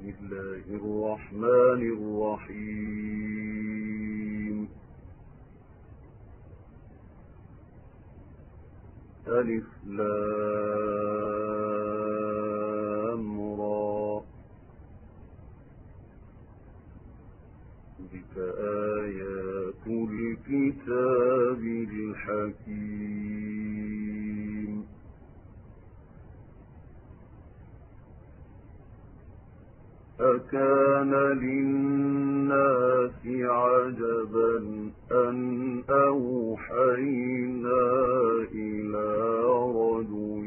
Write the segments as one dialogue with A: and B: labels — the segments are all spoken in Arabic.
A: بسم الله الرحمن الرحيم. ألف لام را. تلك آيات الكتاب الحكيم. أكان للناس عجبا أن أوحينا إلى رجل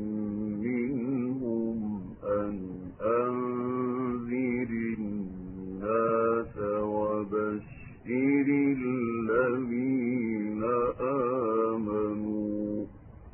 A: منهم أن أنذر الناس وبشر الذين آمنوا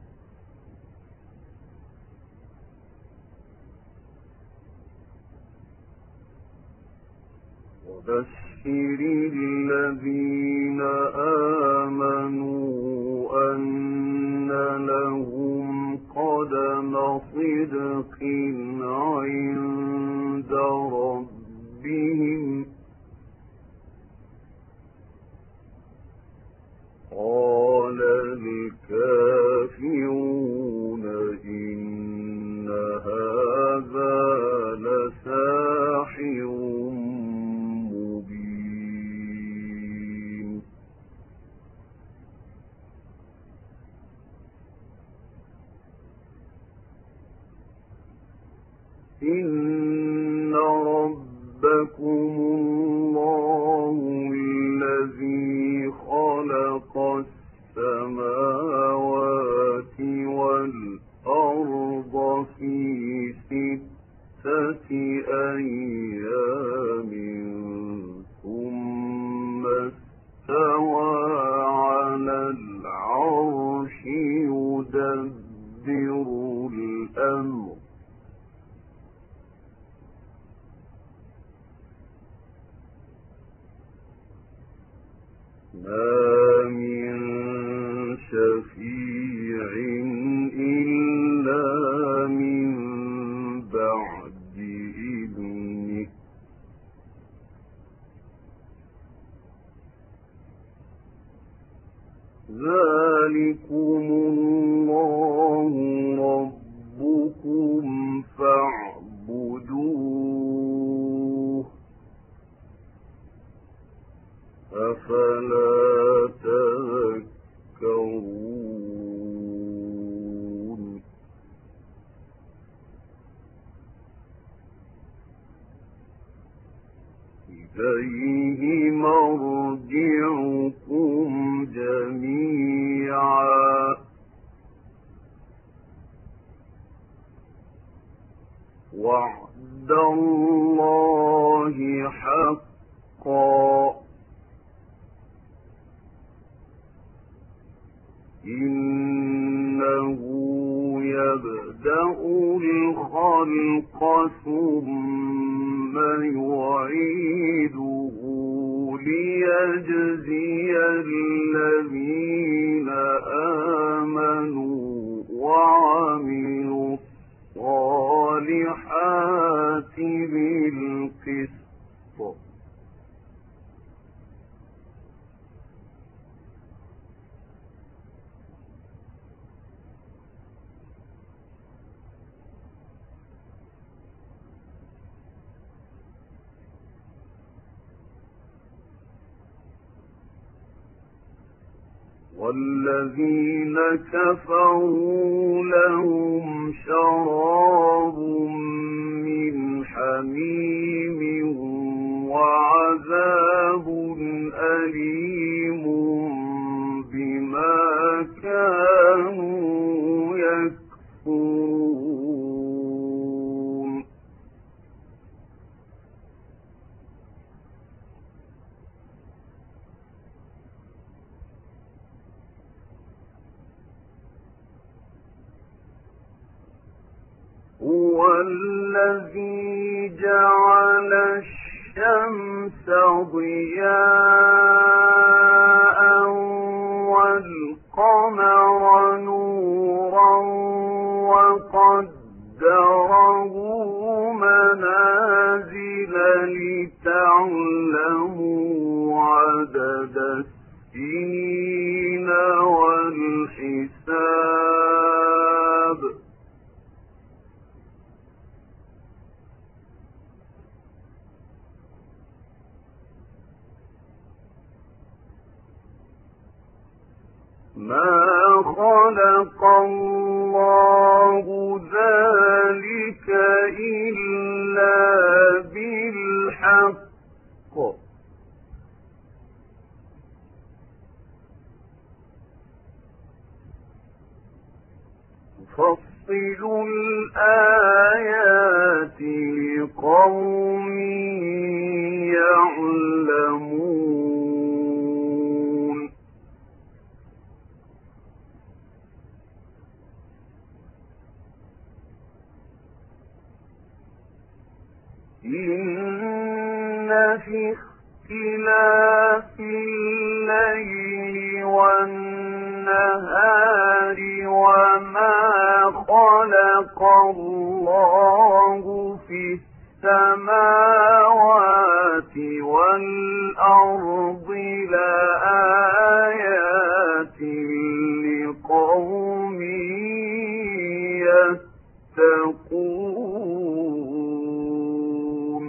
A: أن لهم قدم صدق عند ربهم. قال الكافرون إن هذا لساحر مبين. إن ربكم الله الذي خلق السماوات والأرض في 6 أيام ثم استوى على العرش يدبر الأمر. ما من شفيع إلا من بعد إذنه. ذلكم الله ربكم فاعبدوه أفلا تذكرون. إليه مرجعكم جميعا وعد الله حقا. إنه يبدأ الخلق ثم يعيده ليجزي الذين آمنوا وعملوا الصالحات بالقسط. والذين كفروا لهم شراب من حميم وعذاب أليم بما كانوا يكفرون. هو الذي جعل الشمس ضياء والقمر نورا وقدره منازل نزل لتعلموا عدد السنين والحساب ما خلق الله ذلك إلا بالحق يفصل الآيات لقوم يعلمون إن في اختلاف الليل والنهار وما خلق الله في السماوات والأرض لآيات لقوم يتقون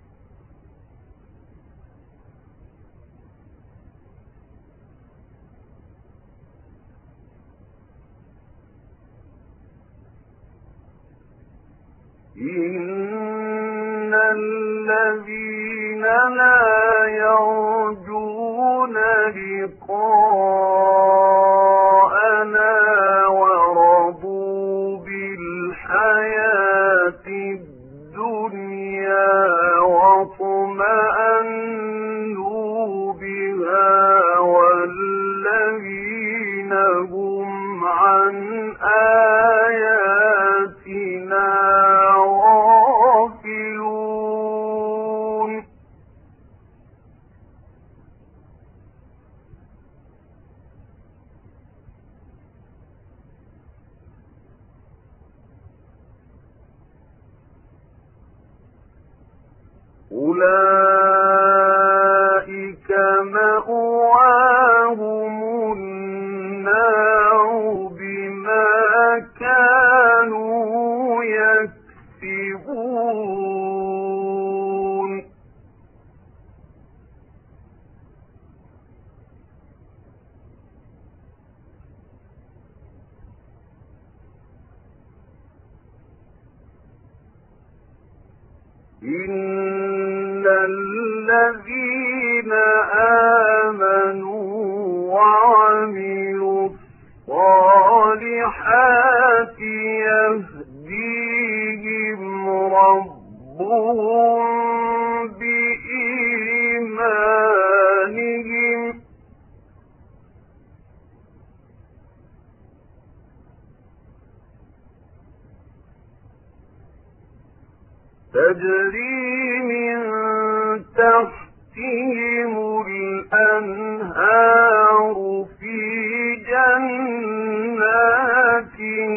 A: إن الذين لا يرجون لقاءنا ورضوا بالحياة الدنيا واطمأنوا بها والذين هم عن آياتنا غافلون أولئك مأواهم النار بما كانوا يكسبون إن الذين آمنوا وعملوا الصالحات يهديهم ربهم بإيمانهم تجري من تحتهم الأنهار في جنات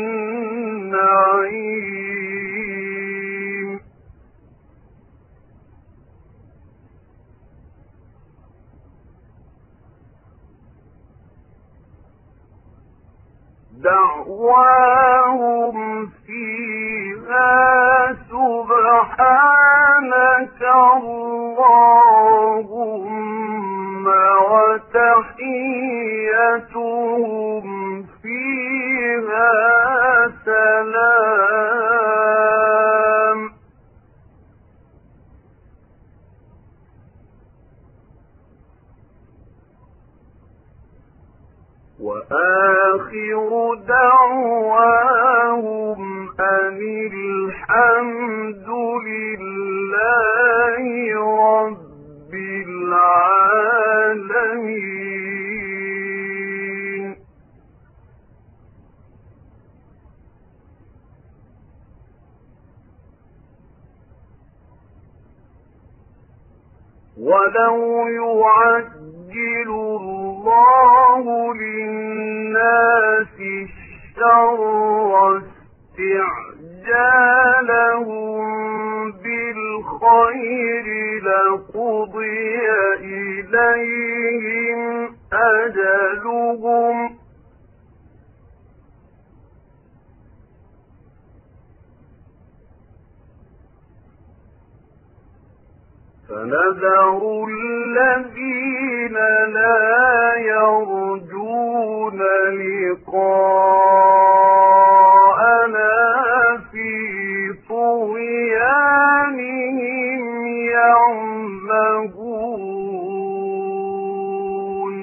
A: النعيم دعواهم فيها سبحانك اللهم وتحيتهم فيها سلام وآخر دعواهم أن الحمد لله رب العالمين ولو يعجل الله للناس الشر استعجالهم بالخير لقضي إليهم أجلهم فنذر الذين لا يرجون لقاءنا في طغيانهم يعمهون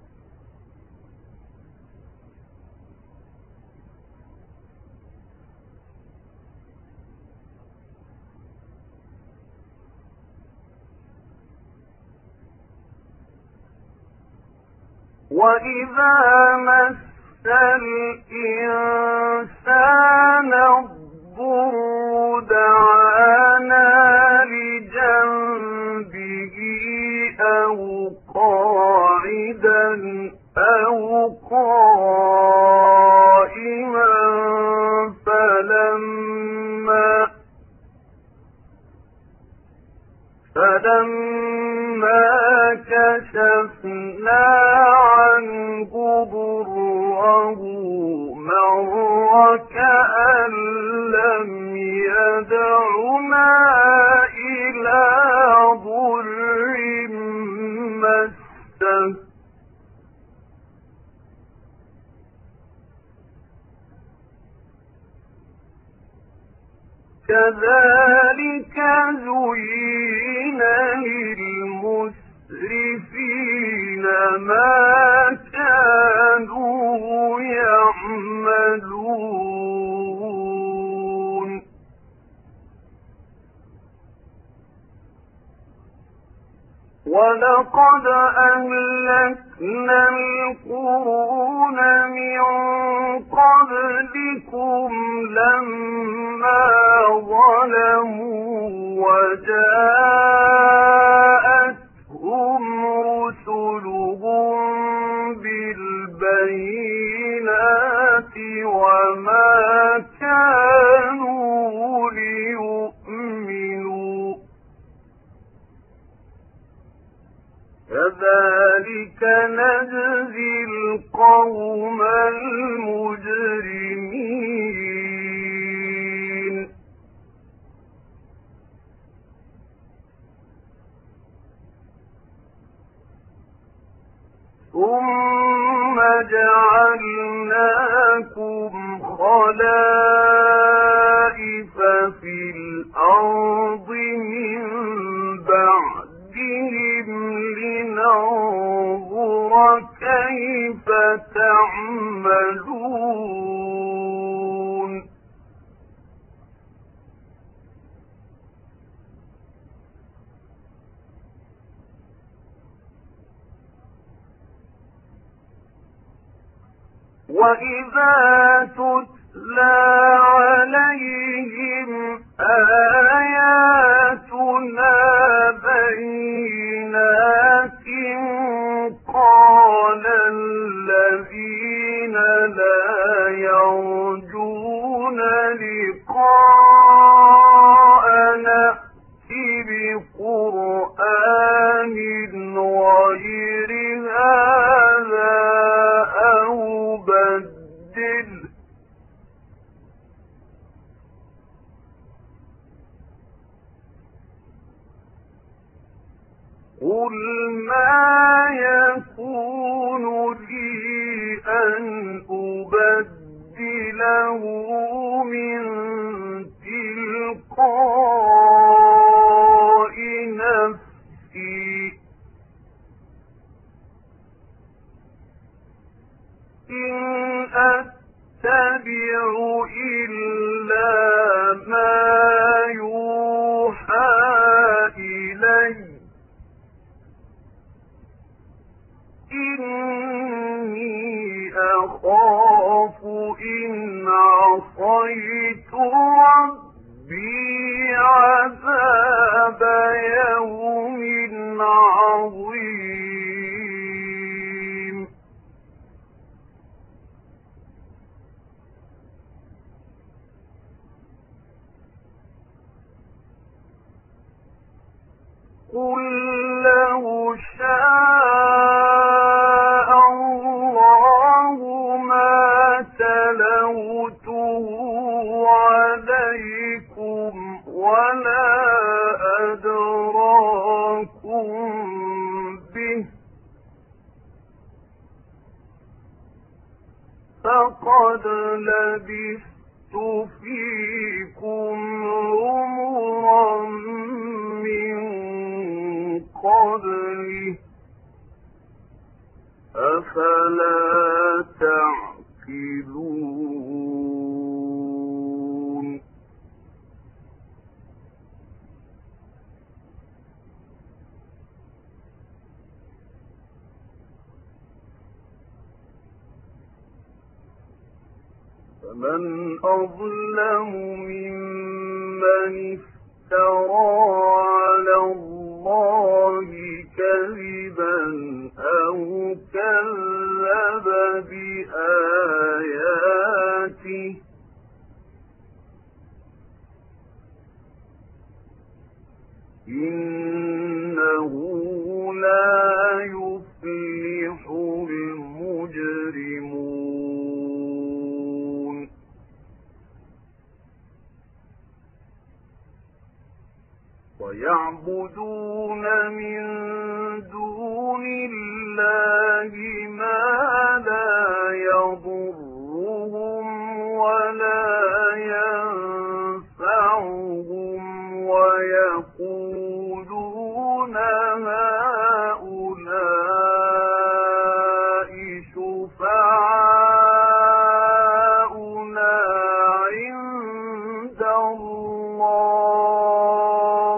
A: وَإِذَا مَسَّ الْإِنسَانَ الضُّرُّ دَعَانَا لِجَنبِهِ أَوْ قَاعِدًا أَوْ قَائِمًا فَلَمَّا كَشَفْنَا عَنْهُ ضُرَّهُ مَرَّ كَأَن لَّمْ يَدْعُنَا إِلَىٰ ضُرٍّ مَّسَّهُ كَذَٰلِكَ زُيِّنَ لِلْمُسْرِفِينَ مَا كَانُوا يَعْمَلُونَ وَلَقَدْ أَهْلَكْنَا الْقُرُونَ مِن قَبْلِكُمْ لَمَّا ظَلَمُوا وَجَاءَتْهُمْ رُسُلُهُم بِالْبَيِّنَاتِ وَمَا كَانُوا لِيُؤْمِنُوا كَذَلِكَ نَجْزِي الْقَوْمَ الْمُجْرِمِينَ ثُمَّ جَعَلْنَاكُمْ خَلَائِفَ فِي الْأَرْضِ مِن بَعْدِهِمْ لِنَنظُرَ كَيْفَ تَعْمَلُونَ وَإِذَا تُتْلَىٰ عَلَيْهِمْ آيَاتُنَا بَيِّنَاتٍ قَالَ الَّذِينَ لَا يَرْجُونَ لِقَاءَنَا ائْتِ بِقُرْآنٍ غَيْرِ هَٰذَا أَوْ بَدِّلْهُ قُلْ مَا يَكُونُ لِي أَنْ أُبَدِّلَهُ مِنْ تِلْقَاءِ نَفْسِي إِنْ أَتَّبِعُ إِلَّا مَا يُوحَىٰ إِلَيَّ إِنِّي أَخَافُ إِنْ عَصَيْتُ رَبِّي عَذَابَ يَوْمٍ عَظِيمٍ قل لو شاء الله ما تلوته عليكم ولا أدراكم به فقد لبثت فيكم عمرا من قبله أفلا تعقلون فمن أظلم ممن افترى على الله كذبا أو كذب بآياته إنه لا يفلح المجرمون ويعبدون من دون الله ما لا يضرهم ولا ينفعهم ويقولون هؤلاء شفعاؤنا عند الله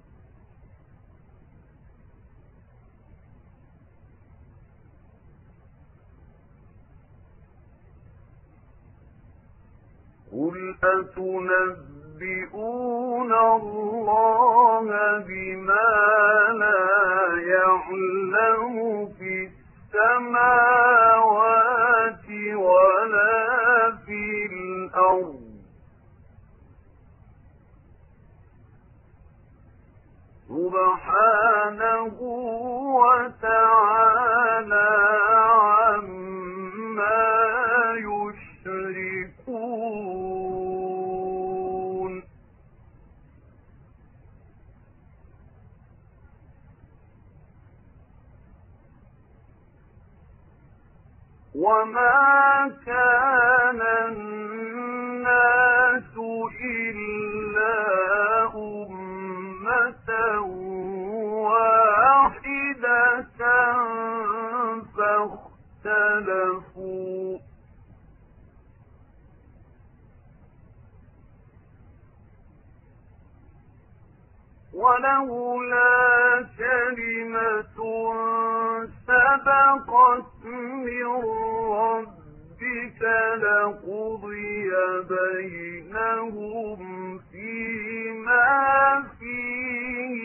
A: قل أتنبئون الله بما لا يعلم في السماوات ولا في الأرض سبحانه وتعالى عما يشركون وما كان الناس إلا أمة واحدة فاختلفوا ولولا كلمة سبقت من ربك لقضي بينهم فيما فيه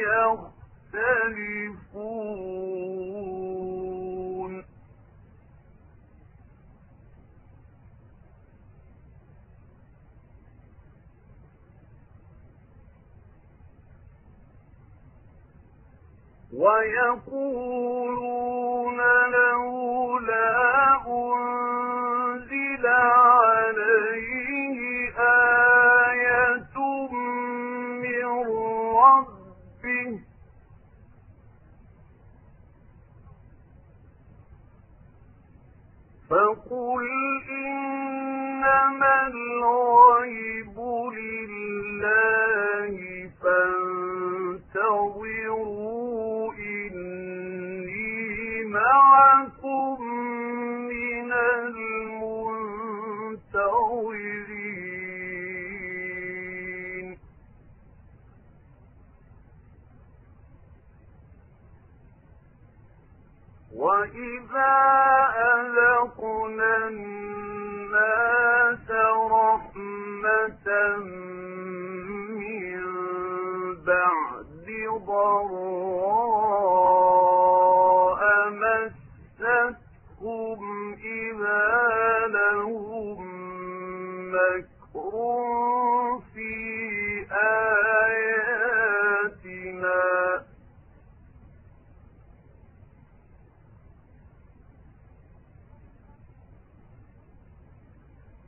A: يختلفون ويقولون لولا أنزل عليه آية من ربه فقل إنما الغيب لله فانتظروا إني معكم من المنتظرين وإذا أذقنا الناس رحمة من بعد ضراء مستهم إذا لهم مكر في آياتنا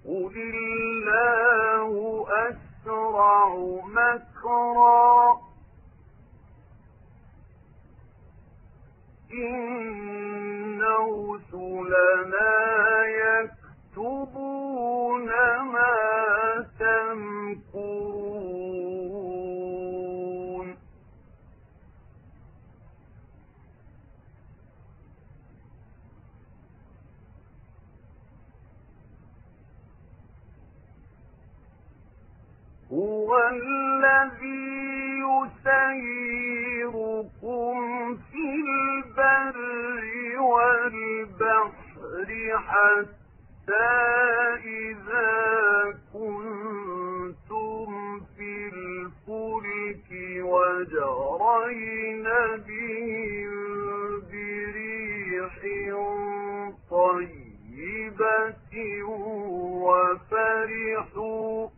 A: قل الله أسرع مكرا إن رسلنا يكتبون ما تمكرون هو الذي يسيركم في البر والبحر حتى إذا كنتم في الفلك وجرين بهم بريح طيبة وفرحوا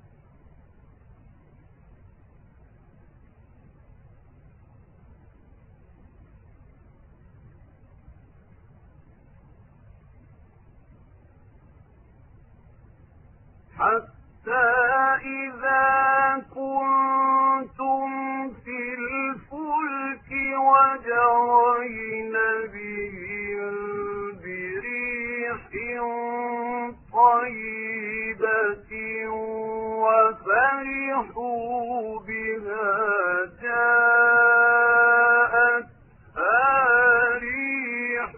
A: حتى إذا كنتم في الفلك وجرين بهم بريح طيبة وفرحوا بها جاءتها ريح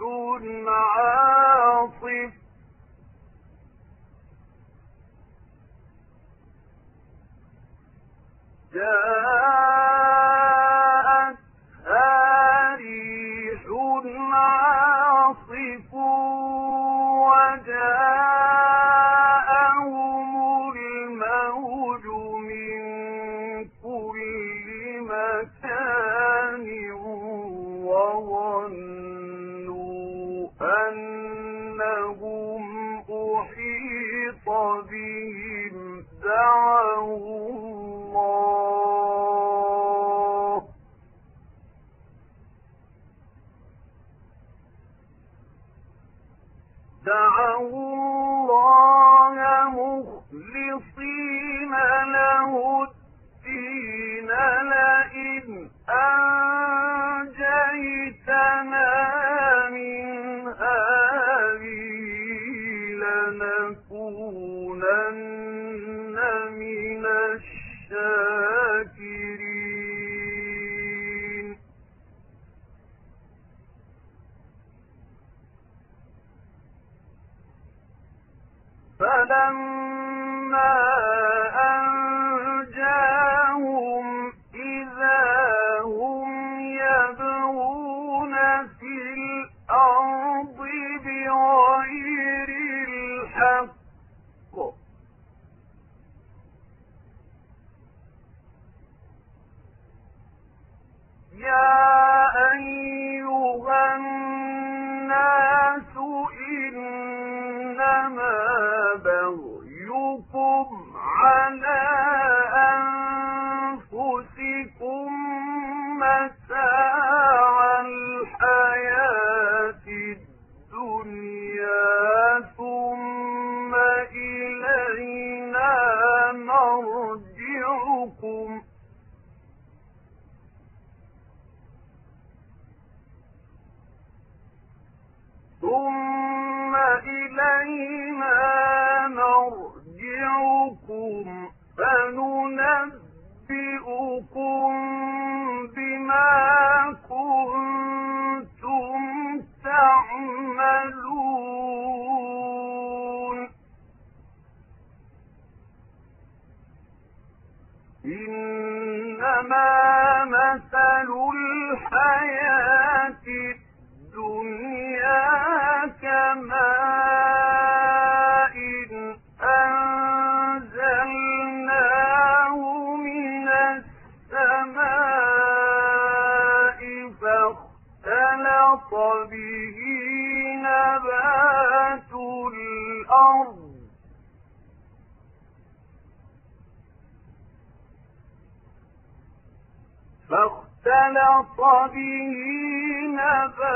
A: عاصف وجاءهم الموج من كل مكان وظنوا أنهم أحيط بهم دعوا الله مخلصين له الدين لئن أنجيتنا من هذه لنكونن من الشاكرين فلما أنجاهم إذا هم يبغون في الأرض بغير الحق يا أيها الناس إنما بغيكم على أنفسكم متاع الحياة الدنيا ثم إلينا مرجعكم فننبئكم بما كنتم تعملون إنما مثل الحياة الدنيا كماء أنزلناه من السماء فاختلط به نبات الأرض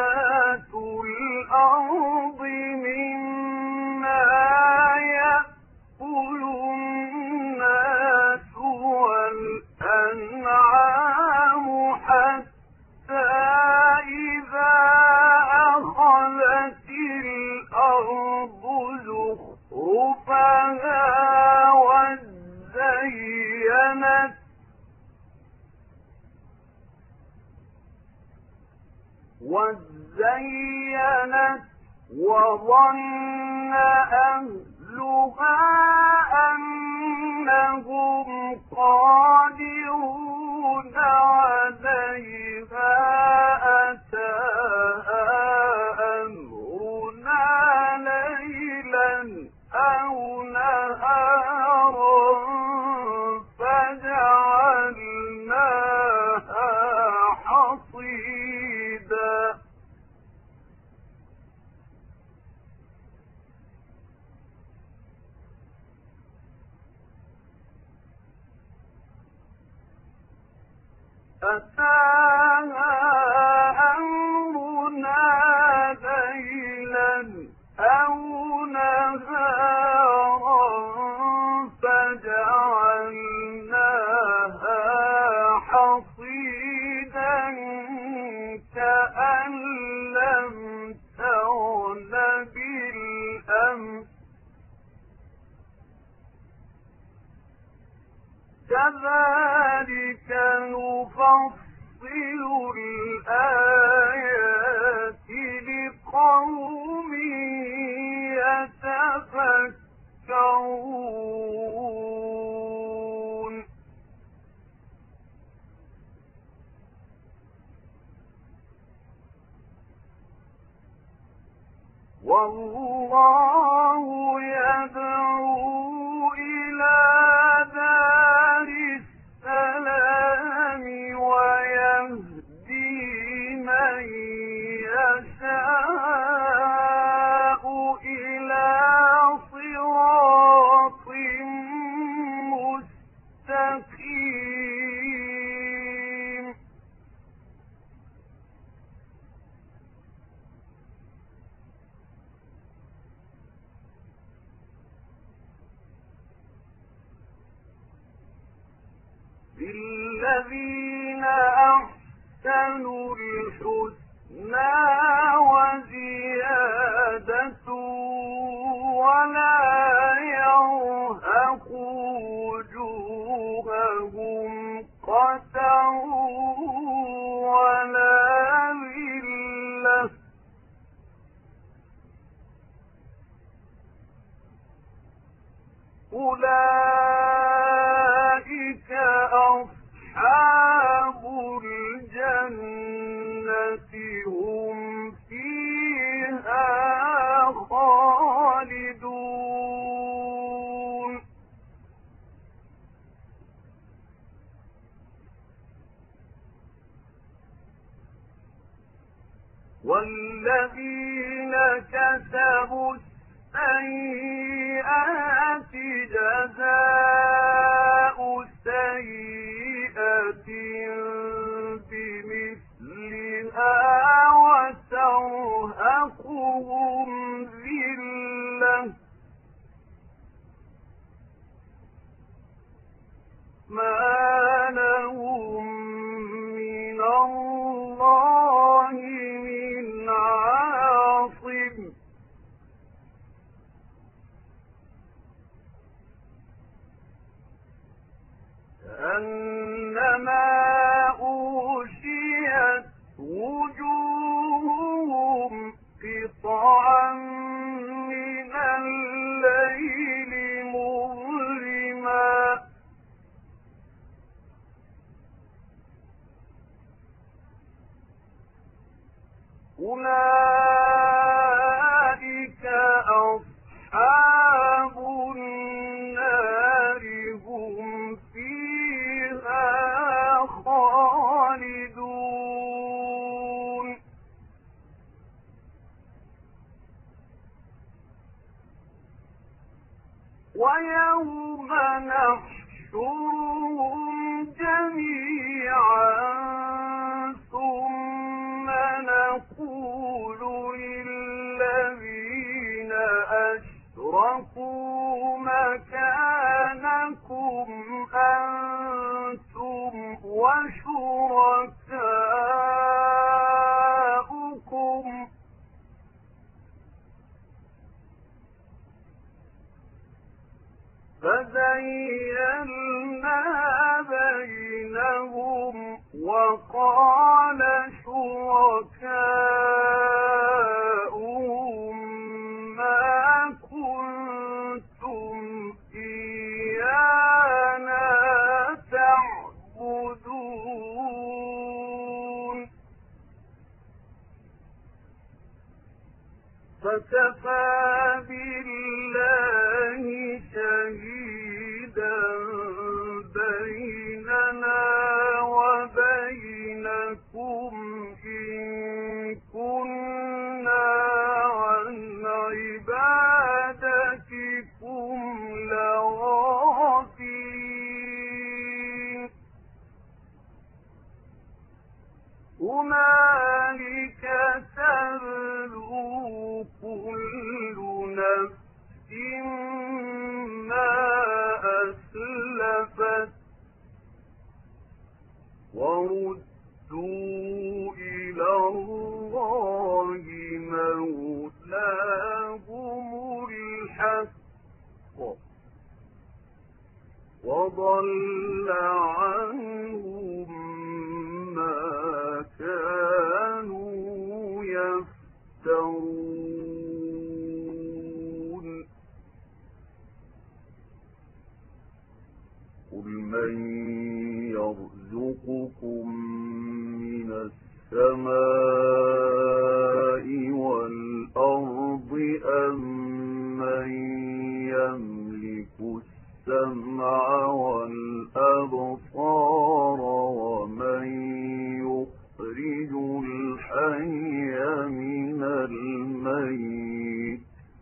A: مما وزينت وظن أهلها أنهم قادرون عليها أتاها أمرنا ليلا أو نهارا فجعلناها حصيدا أتاها أمرنا ليلا أو نهارا فجعلناها حصيدا كأن لم تغن بالأمس كذلك نفصل الآيات لقوم يتفكرون والله يدعو إلى دار السلام ويهدي من يشاء إلى صراط مستقيم للذين أحسنوا الحسنى وزيادة ولا يرهق وجوههم قتر ولا ذلة أولئك أصحاب الجنة هم فيها خالدون والذين كسبوا السيئات جزاء سيئة بمثلها وترهقهم ذلة ما لهم من الله من عاصم كأنما أغشيت وجوههم قطعا من الليل مظلما أولئك أصحاب النار هم فيها خالدون ويوم نحشرهم جميعا ثم نقول للذين أشركوا مكانكم أنتم وشركاؤكم فزيّلنا بينهم وقلنا وقال شركاؤهم ما كنتم إيانا تعبدون فكفى بالله شهيدا بيننا وبينكم إن كنا عن عبادتكم لغافلين هنالك تبلو كل نفس ما أسلفت وردوا إلى الله مولاهم الحق وضل عنهم ما كانوا يفترون قل من يرزقكم من السماء والأرض أم من يملك السمع والأبصار ومن يخرج الحي من الميت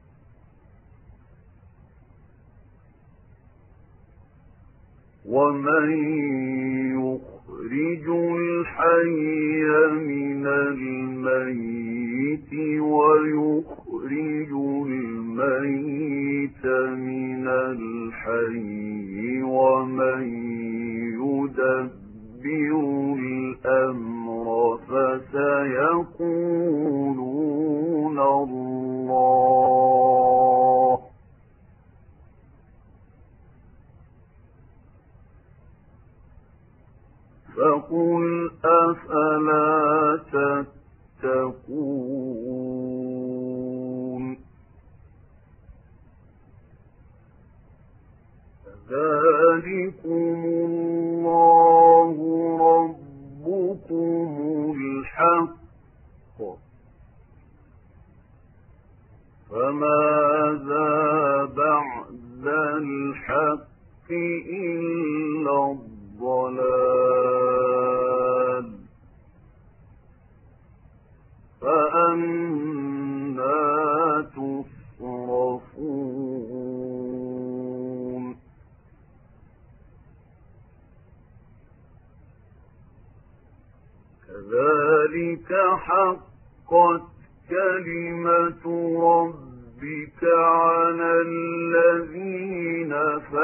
A: ويخرج الميت من الحي ومن يدبر الأمر فسيقولون الله فقل أفلا تتقون ذلكم الله ربكم الحق فماذا بعد الحق إلا الضلال فأنى تصرفون كذلك حقت كلمة ربك على الذين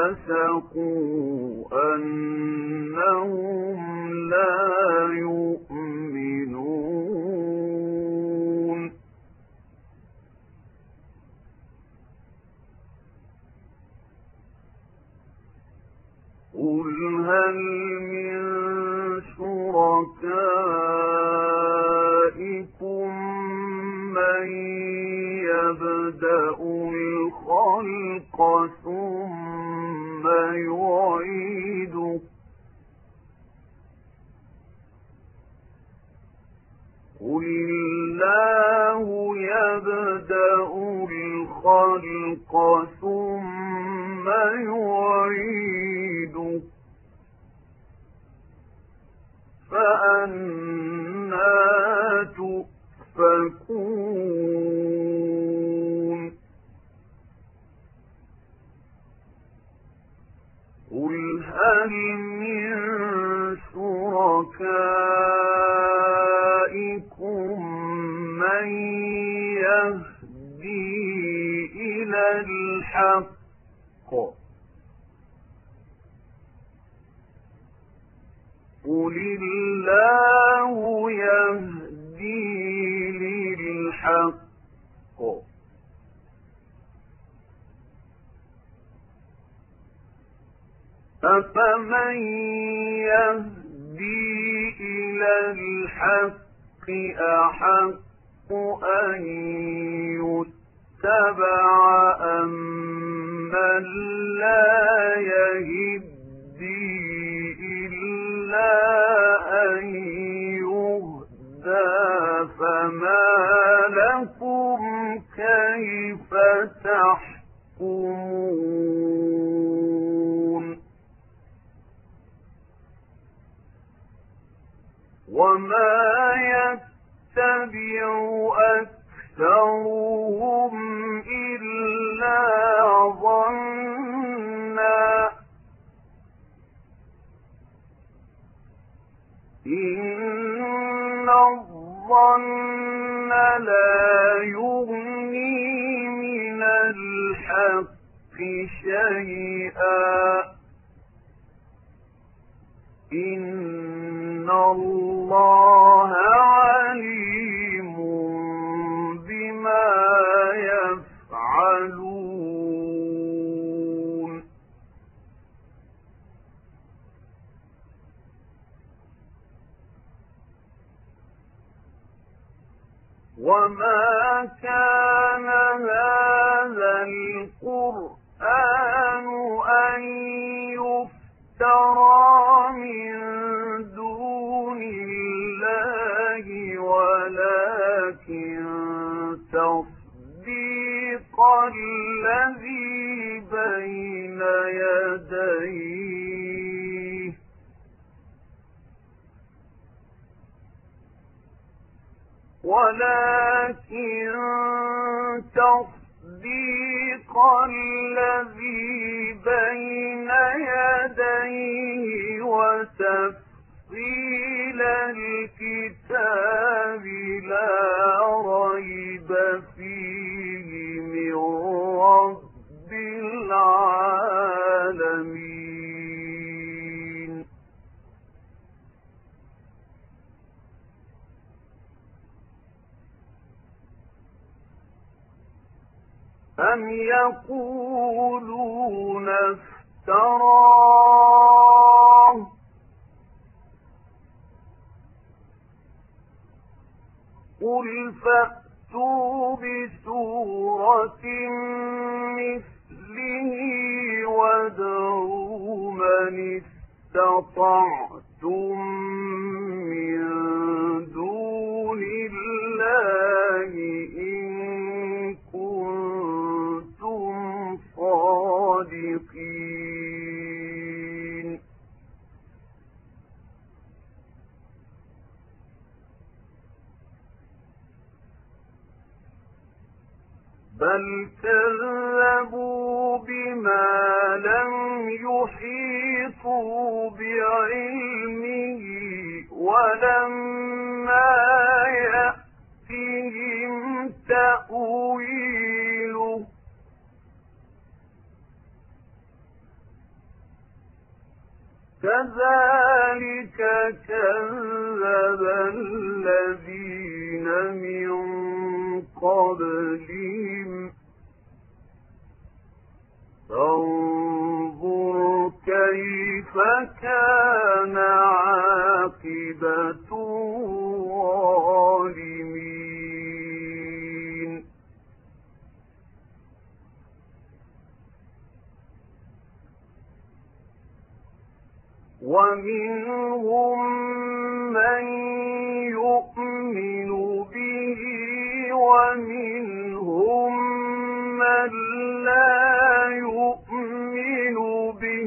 A: فسقوا أنهم لا يؤمنون قل هل من شركائكم من يبدأ الخلق ثم يعيده قل الله يبدأ الخلق ثم يعيده فأنى تؤفكون قل هل من شركائكم من يهدي إلى الحق قل الله يهدي للحق أفمن يهدي إلى إلى الحق أحق أن يتبع أمن لا يهدي إلا أن يهدى فما لكم كيف تحكمون وما يتبع أكثرهم إلا ظنا إن الظن لا يغني من الحق شيئا إن الله عليم بما يفعلون وما كان هذا القرآن أن يفترى من دون الله ولكن تصديق الذي بين يديه وتفصيل الكتاب لا ريب فيه من رب العالمين أم يقولون افتراه قل فأتوا بسورة مثله وادعوا من استطعتم من دون الله إن كنتم صادقين بل كذبوا بما لم يحيطوا بعلمه ولما يأتهم تأويله كذلك كذب الذين من قبلهم فانظر كيف كان عاقبة الظالمين ومنهم من يؤمن به ومنهم من لا يؤمن به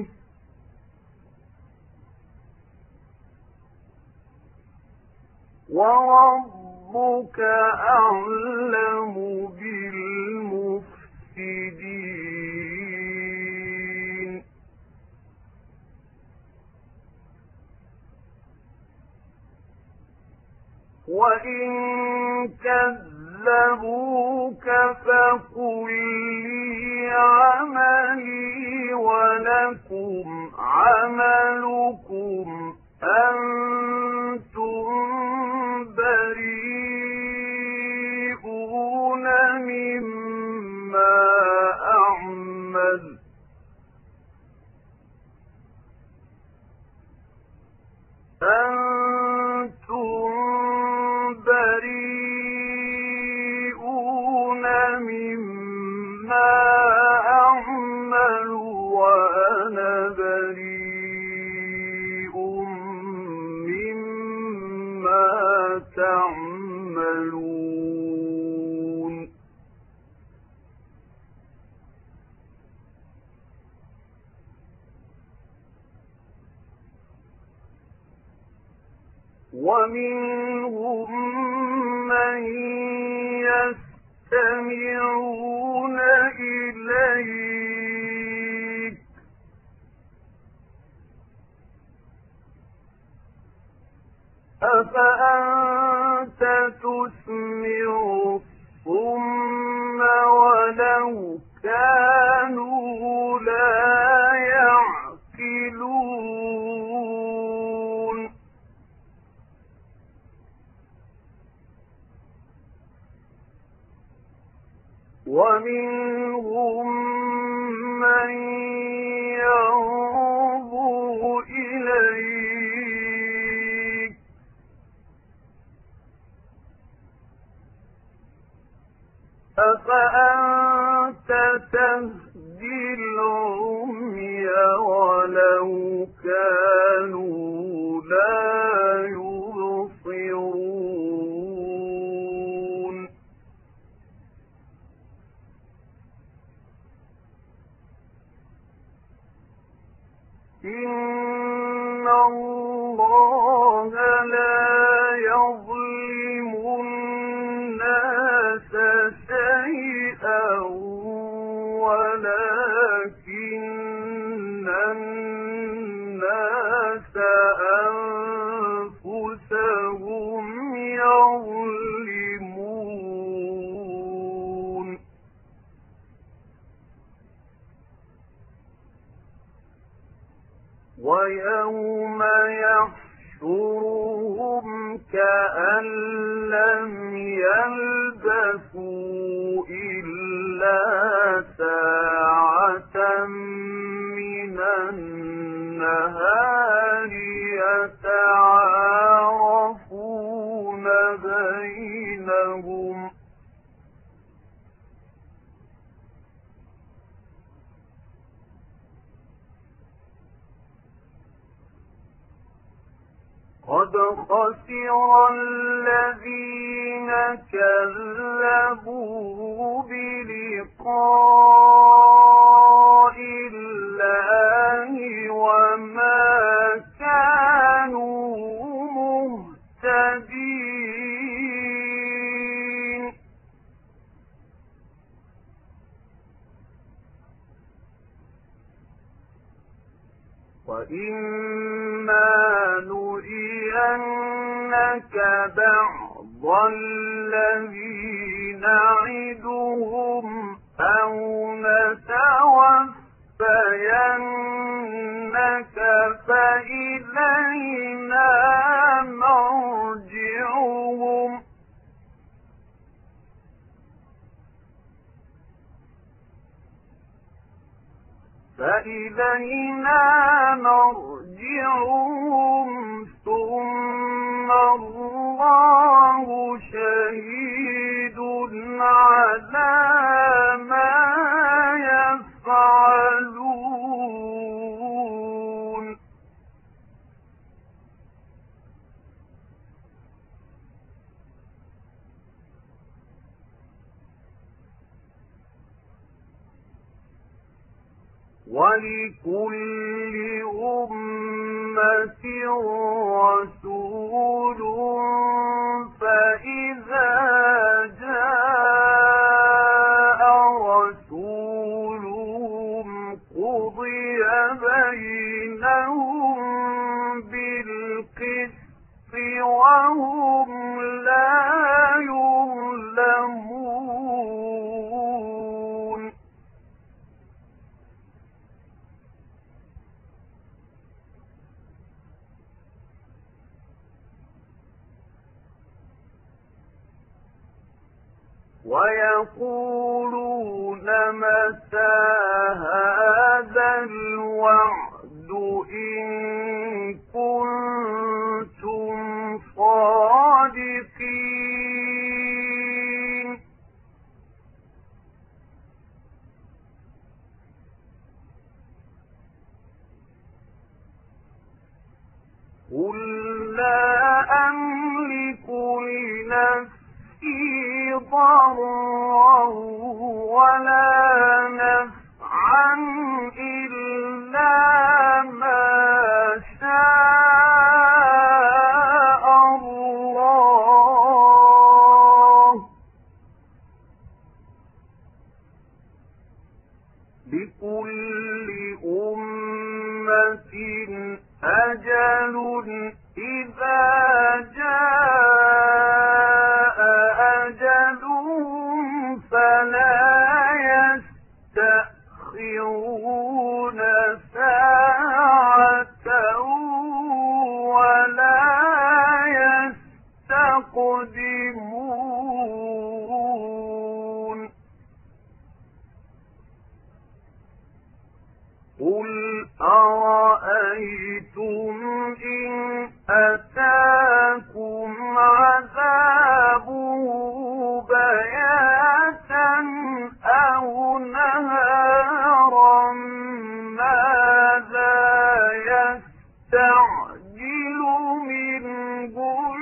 A: وربك أعلم بالمفسدين وإن كذبوك فقل لي عملي ولكم عملكم أنتم بريئون مما أعمل أنتم يستمعون إليك أفأنت تسمع الصم ولو كانوا لا يعقلون ومنهم من ينظر إليك أفأنت تهدي العمي ولو كانوا لا يبصرون إن الله لا يظلم الناس شيئا ولكن الناس أنفسهم يظلمون ويوم يحشرهم كأن لم يلبثوا إلا ساعة من النهار يتعارفون بينهم قد خسر الذين كذبوا بلقاء الله وما كانوا مهتدين وإما نرينك بعض الذي نعدهم أو نتوفينك فإلينا مرجعهم ثم الله شهيد على ما يفعلون ولكل أمة رسول فإذا جاء رسولهم قضي بينهم بالقسط وهم لا يظلمون ويقولون متى هذا الوعد إن كنتم صادقين قل لا أملك لنفسي ضرا ولا نفعا إلا ما شاء الله يقدمون قل أرأيتم إن أتاكم عذابه بياتا أو نهارا ماذا يستعجل منه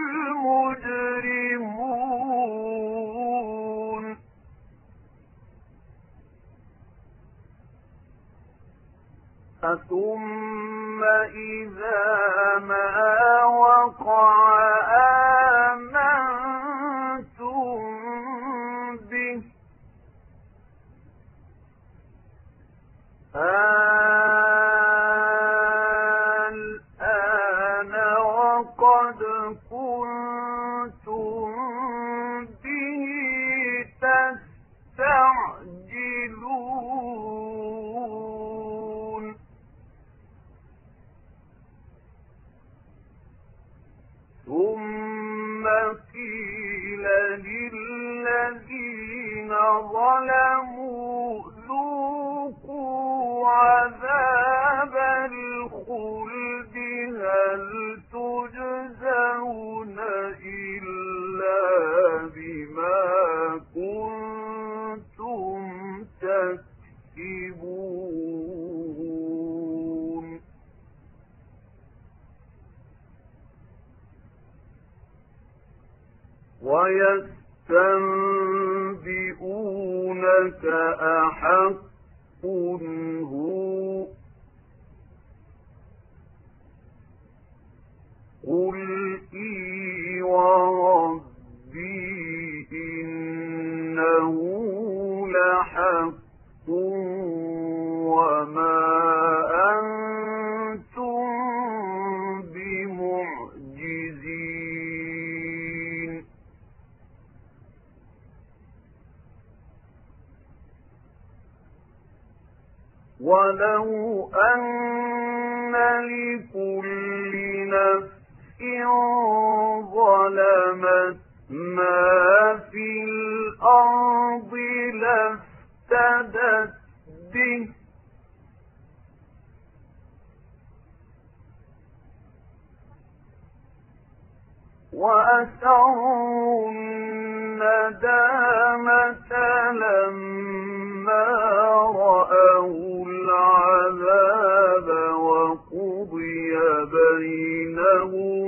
A: المجرمون ثم إذا ما وقع آمنتم به الآن وقد كنتم به تستعجلون ثم قيل للذين ظلموا ذوقوا عذاب الخلد هل تجزون إلا بما كنتم تكسبون ويستنبئونك أحق هو قل إي وربي إنه لحق وما أنتم بمعجزين ولو أن لكل نفس ظلمت ما في الأرض لافتدت به وأسروا الندامة لما رأوا العذاب وقضي بينهم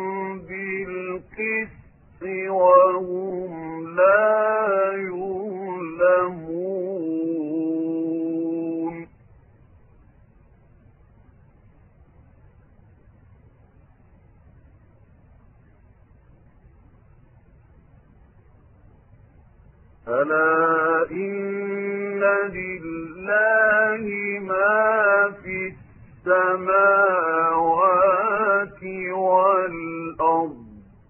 A: بالقسط وهم لا يظلمون ألا إن لله ما في السماوات والأرض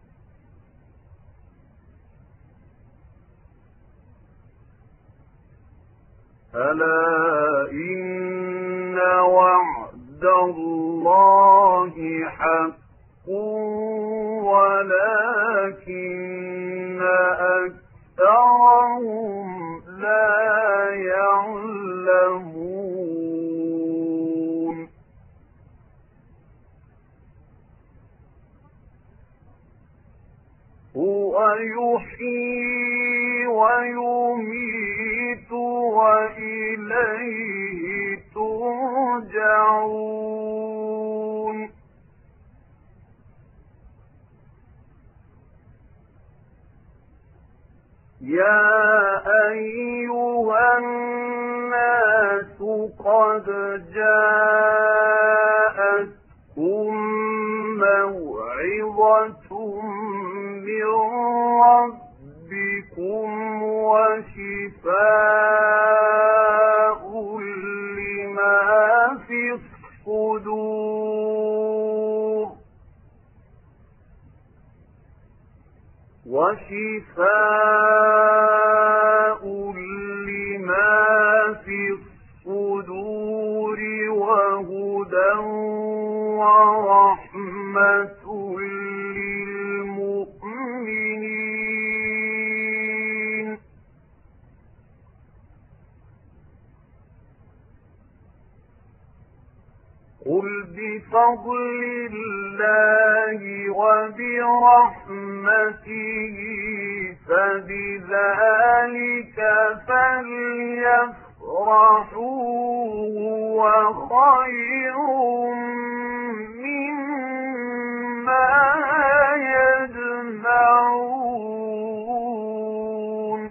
A: ألا إن وعد الله حق ولكن أكثرهم لا يعلمون هو يحيي ويميت وإليه ترجعون يا أيها الناس قد جاءتكم موعظة من ربكم وشفاء لما في الصدور وشفاء لما في الصدور وهدى ورحمة للمؤمنين بفضل الله وبرحمته فبذلك فليفرحوا هو خير مما يجمعون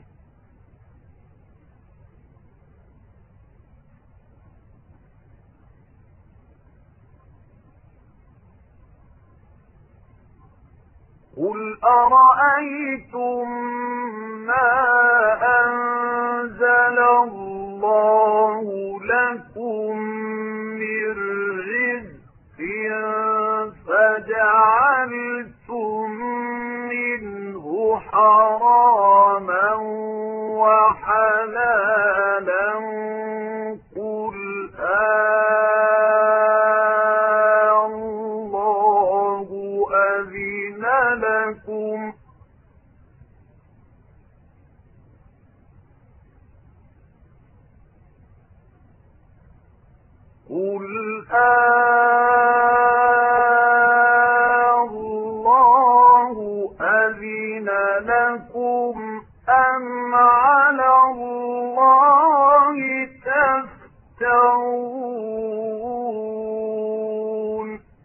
A: قل أرأيتم ما أنزل الله لكم من رزق فجعلتم منه حراما وحلالا قل الله أذن لكم قل الله أذن لكم أم على الله تفترون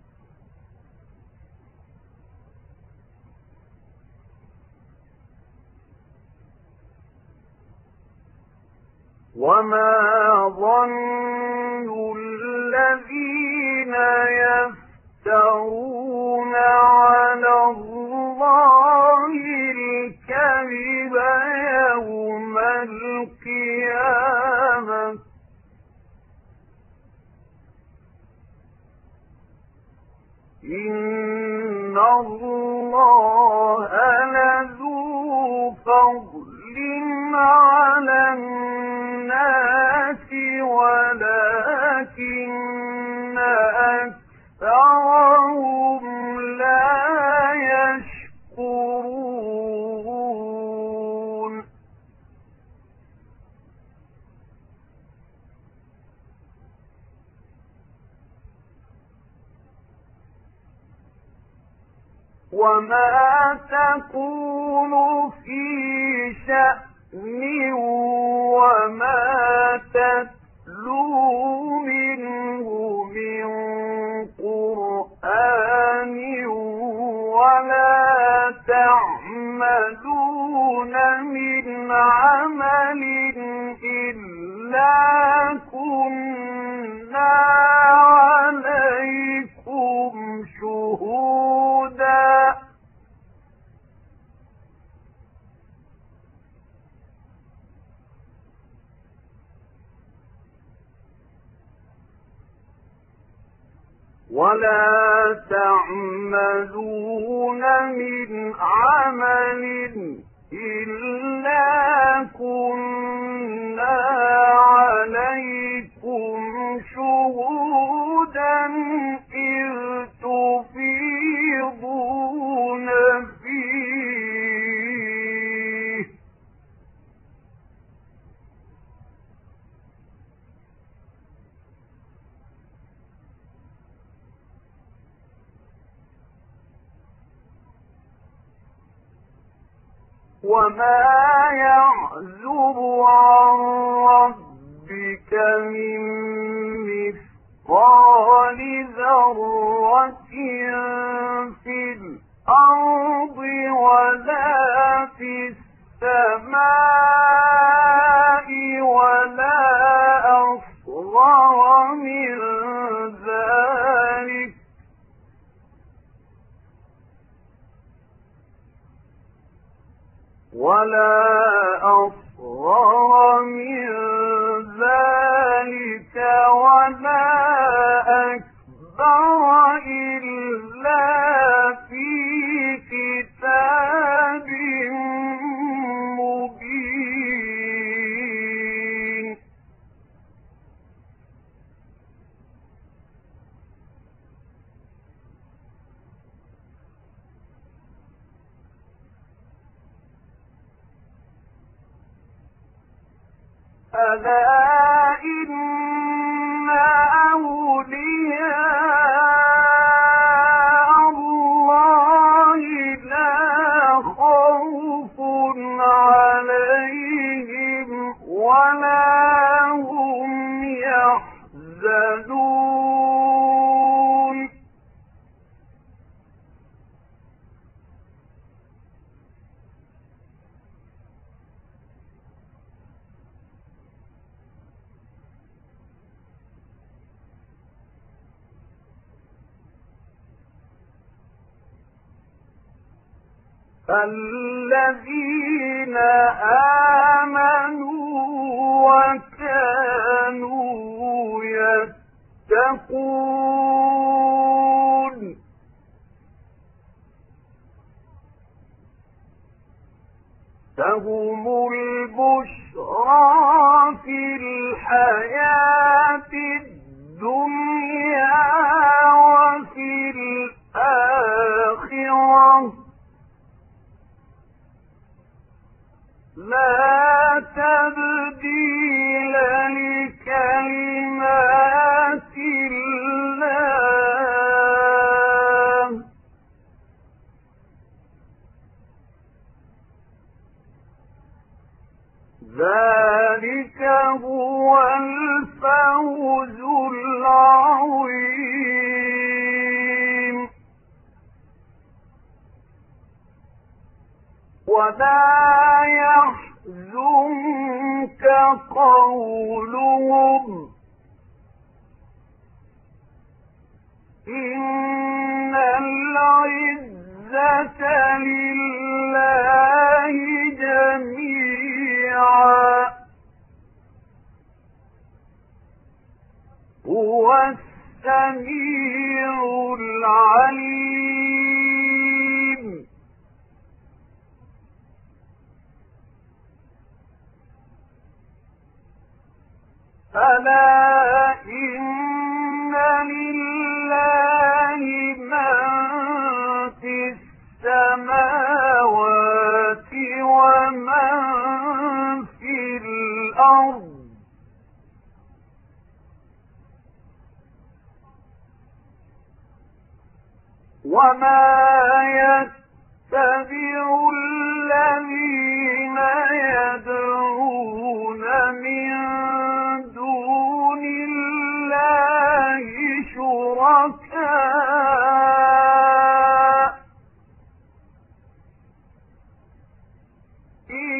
A: وما ظن الذين يفترون على الله الكذب يوم القيامة إن الله لذو فضل على الناس ولكن أكثرهم لا يشكرون وما تكون في شأن وما تتلو منه من قرآن ولا تعملون من عمل إلا كنا عليكم شهودا ولا تعملون من عمل إلا كنا عليكم شهودا إذ تفيضون فيه وما يعزب عن ربك من مثقال ذرة في الأرض ولا في السماء ولا أصغر من ذلك ولا أكبر إلا في كتاب مبين ألا إن أولياء الذين آمنوا وكانوا يتقون لهم البشرى في الحياة الدنيا وفي الآخرة لا تبديل لكلمات الله ذلك هو الفوز العظيم ولا يحزنك قولهم إن العزة لله جميعا هو السميع العليم ألا إن لله من في السماوات ومن في الأرض وما يتبع الذين يدعون من دون الله شركاء إن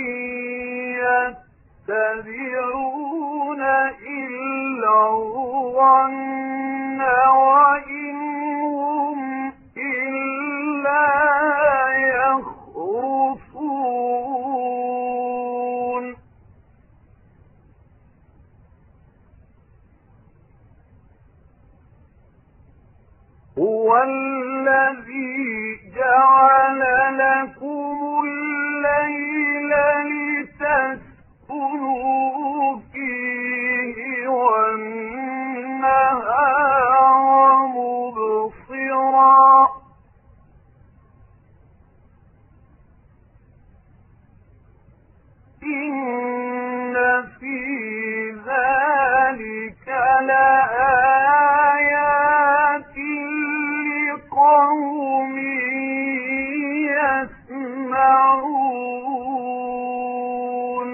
A: يتبعون إلا الظن وإن هم إلا يخرصون هو الذي جعل لكم الليل لتسكنوا فيه والنهار مبصرا إن في ذلك لآيات لقوم يسمعون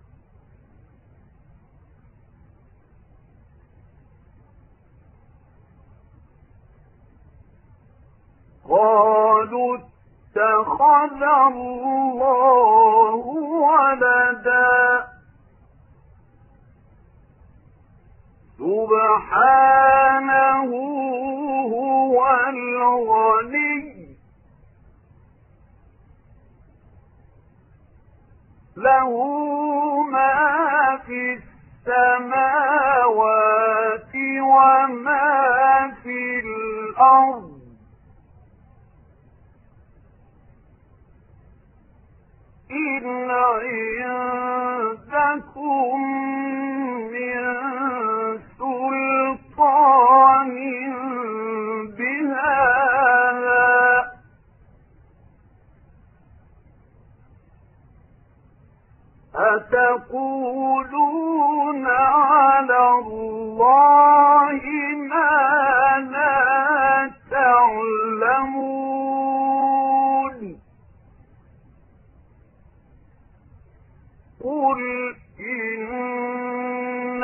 A: قالوا اتخذ الله ولدا سبحانه هو الغني له ما في السماوات وما في الأرض إن عندكم من سلطان بهذا أتقولون على الله ما لا تعلمون قل إن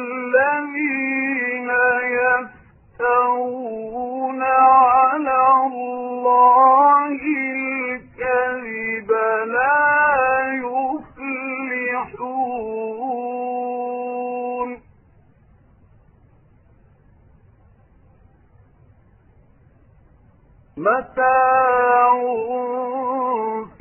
A: الذين يفترون على الله الكذب لا يفلحون متاع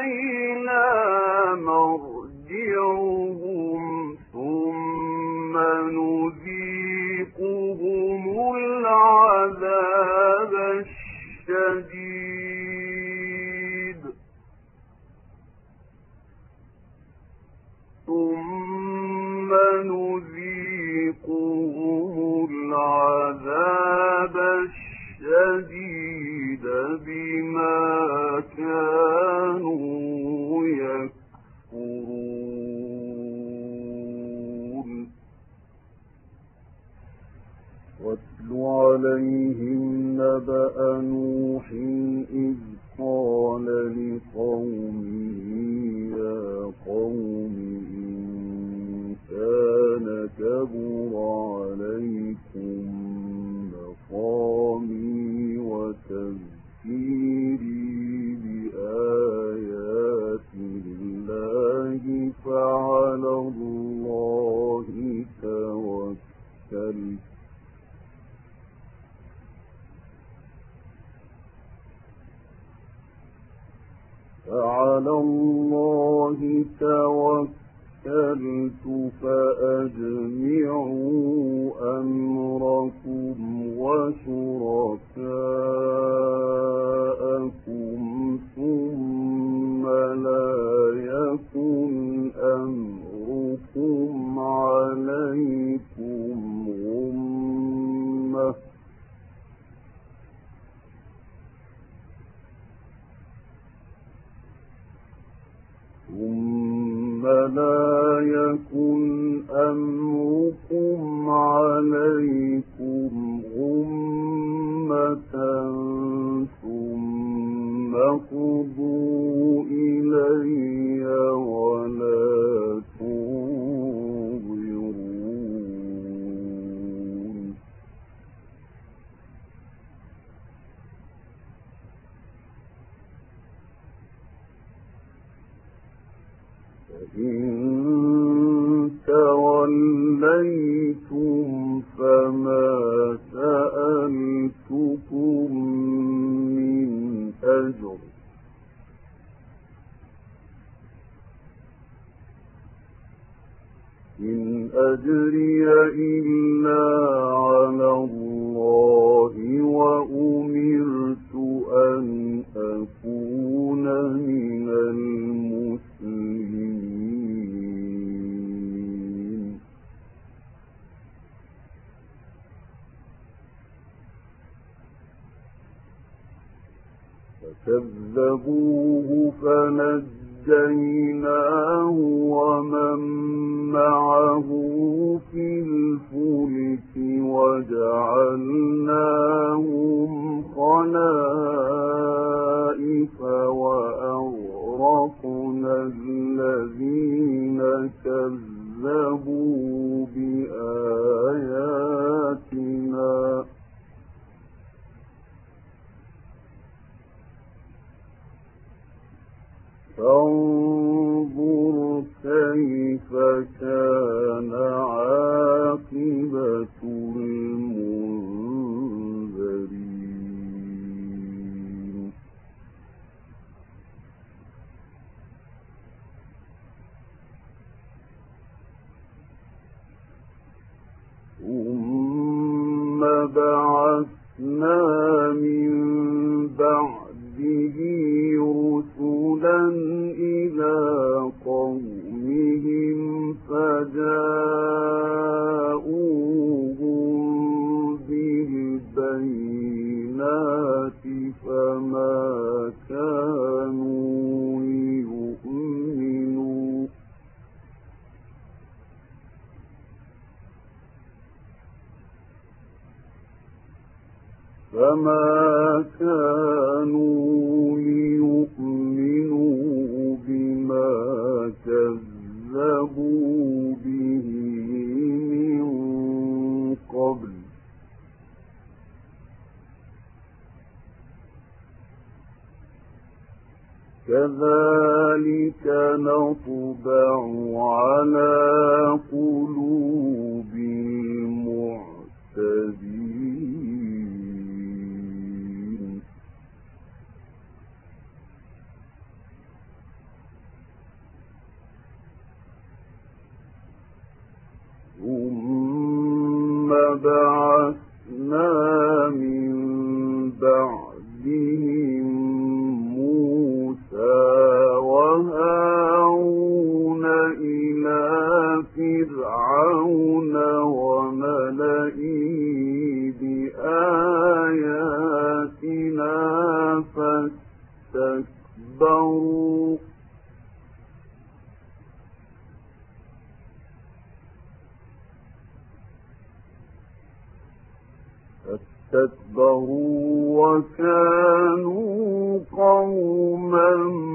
A: إلينا مرجعهم ثم نذيقهم العذاب الشديد بما كانوا يكفرون واتل عليهم نبأ نوح إذ قال لقومه يا قوم إن كان كبر عليكم مقامي وتذكيري بآيات الله فعلى الله توكلت فأجمعوا أمركم وشركاءكم ثم لا يكن أمركم عليكم غمة ثم قضوا إلي ولا تنظرون فإن توليتم فما سألتكم من أجر إن أجري إلا على الله وأمرت أن أكون من المسلمين فكذبوه فنجيناه ومن معه في الفلك وجعلناهم خلائف وأغرقنا الذين كذبوا بآياتنا فانظر كيف كان عاقبة المنذرين ثم بعثنا من بعده رسلا إلى قومهم فجاءوهم بالبينات فما كانوا ليؤمنوا بما كذبوا به من قبل كذلك نطبع على قلوب المعتدين فاستكبروا وكانوا قوما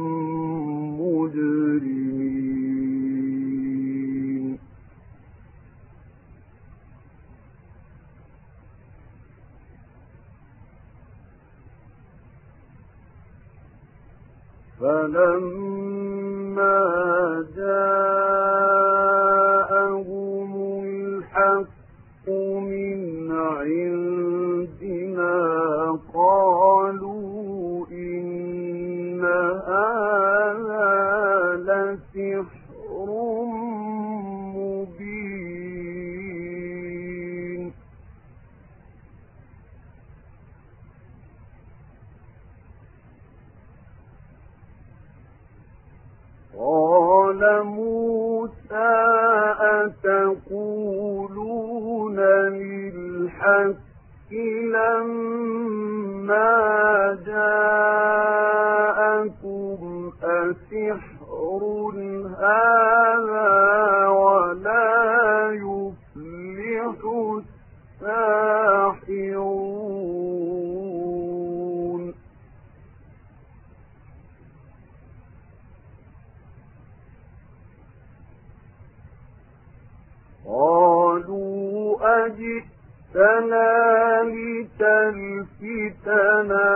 A: مجرمين. فلما جاءهم الحق من عندنا قالوا إن هذا لسحر مبين. قال موسى أتقولون للحق لما جاءكم أسحر هذا ولا يفلح الساحرون. قالوا أجئتنا لتلفتنا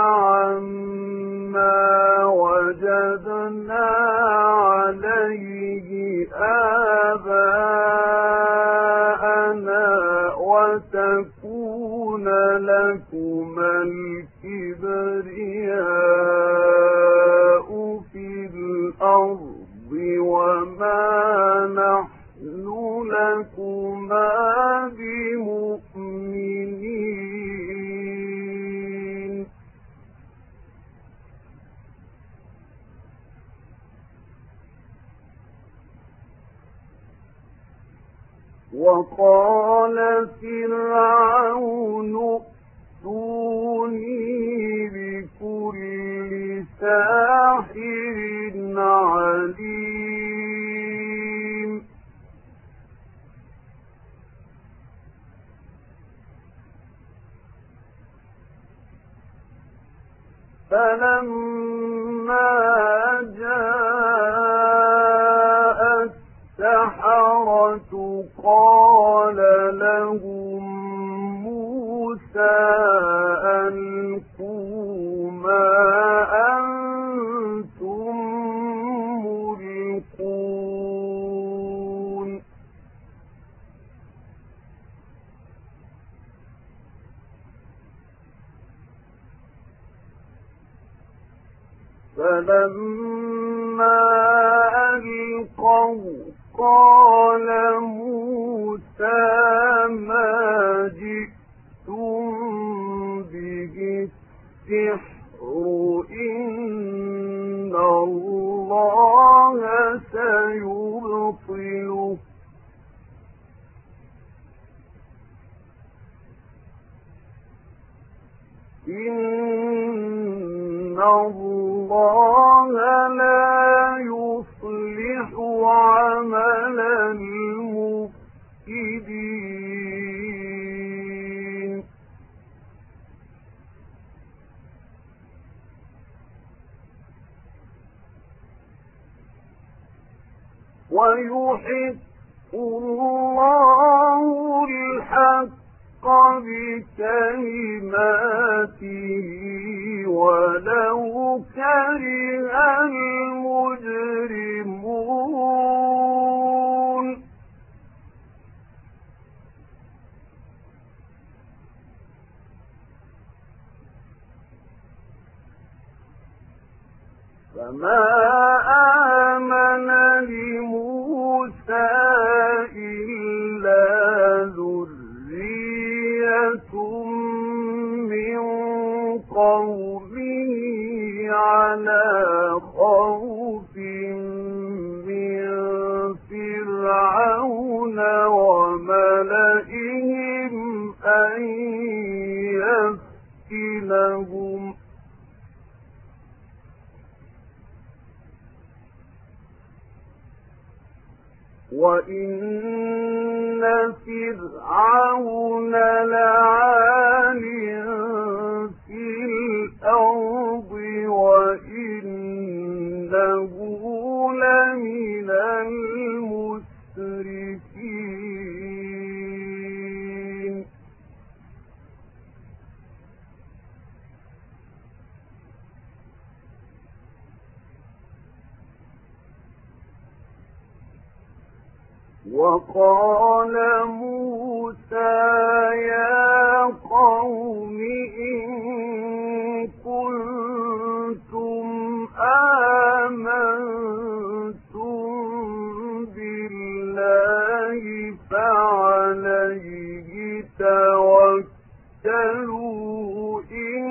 A: عما وجدنا عليه آباءنا وتكون لكما الكبرياء في الأرض وما نحن لكما بمؤمنين. وقال فرعون ائتوني بكل ساحر عليم. فلما جاء السحرة قال لهم موسى ألقوا ما أنتم ملقون. فلما ألقوا قال موسى ما جئتم به السحر إن الله سيبطله إن الله لا يصلح عمل المفسدين. ويحق الله الحق بكلماته ولو كره المجرمون. فما آمن لموسى إلا ذرية من قومه على خوف من فرعون وملئهم أن يفتنهم وإن فرعون لعال في الأرض وإنه لمن المسرفين وقال موسى يا قوم إن كنتم آمنتم بالله فعليه توكلوا إن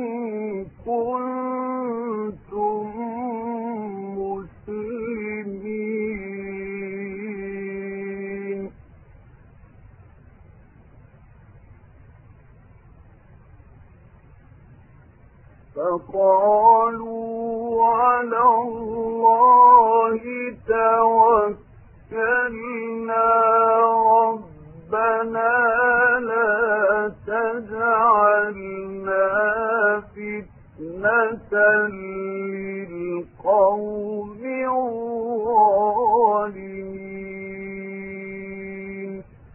A: كنتم مسلمين فقالوا على الله توكلنا ربنا لا تجعلنا فتنة للقوم الظالمين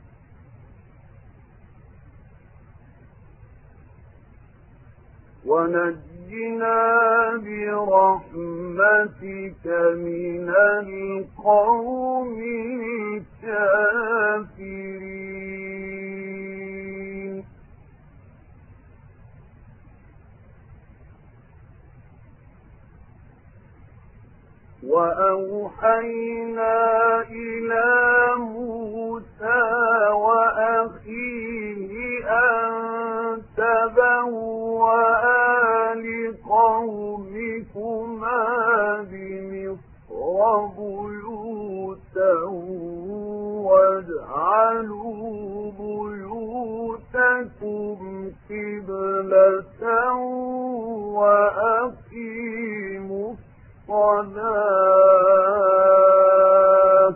A: ونجنا برحمتك من القوم الكافرين وأوحينا إلى موسى وأخيه أن تبوأ لقومكما بمصر بيوتا واجعلوا بيوتكم قبلة وأقيموا الصلاة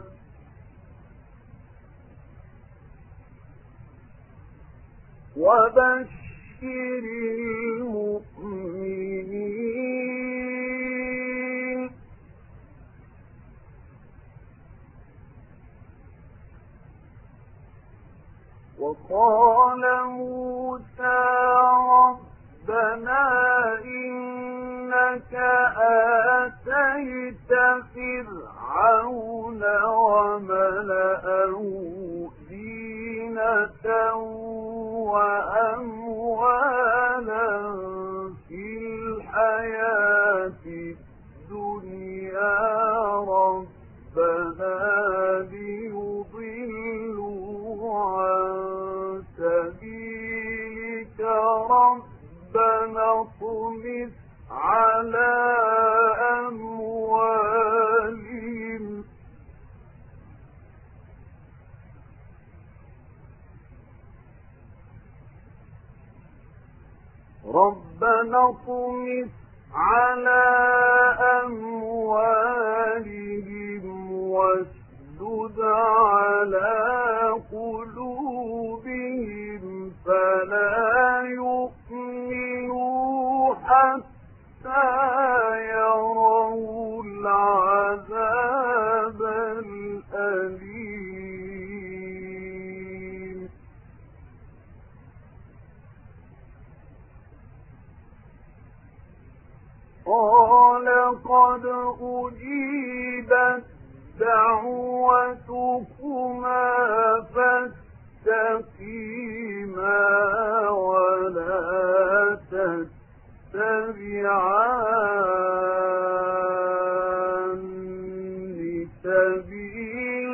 A: وبشر المؤمنين وقال موسى ربنا إنك آتيت فرعون وملأه زينة وأموالا في الحياة الدنيا ربنا ليضلوا عن سبيلك ربنا اطمس على أموالهم ربنا اطمس على أموالهم واشدد على قلوبهم فلا يؤمنوا حتى يروا العذاب الأليم قال قد أجيبت دعوتكما فاستقيما ولا تتبعان سبيل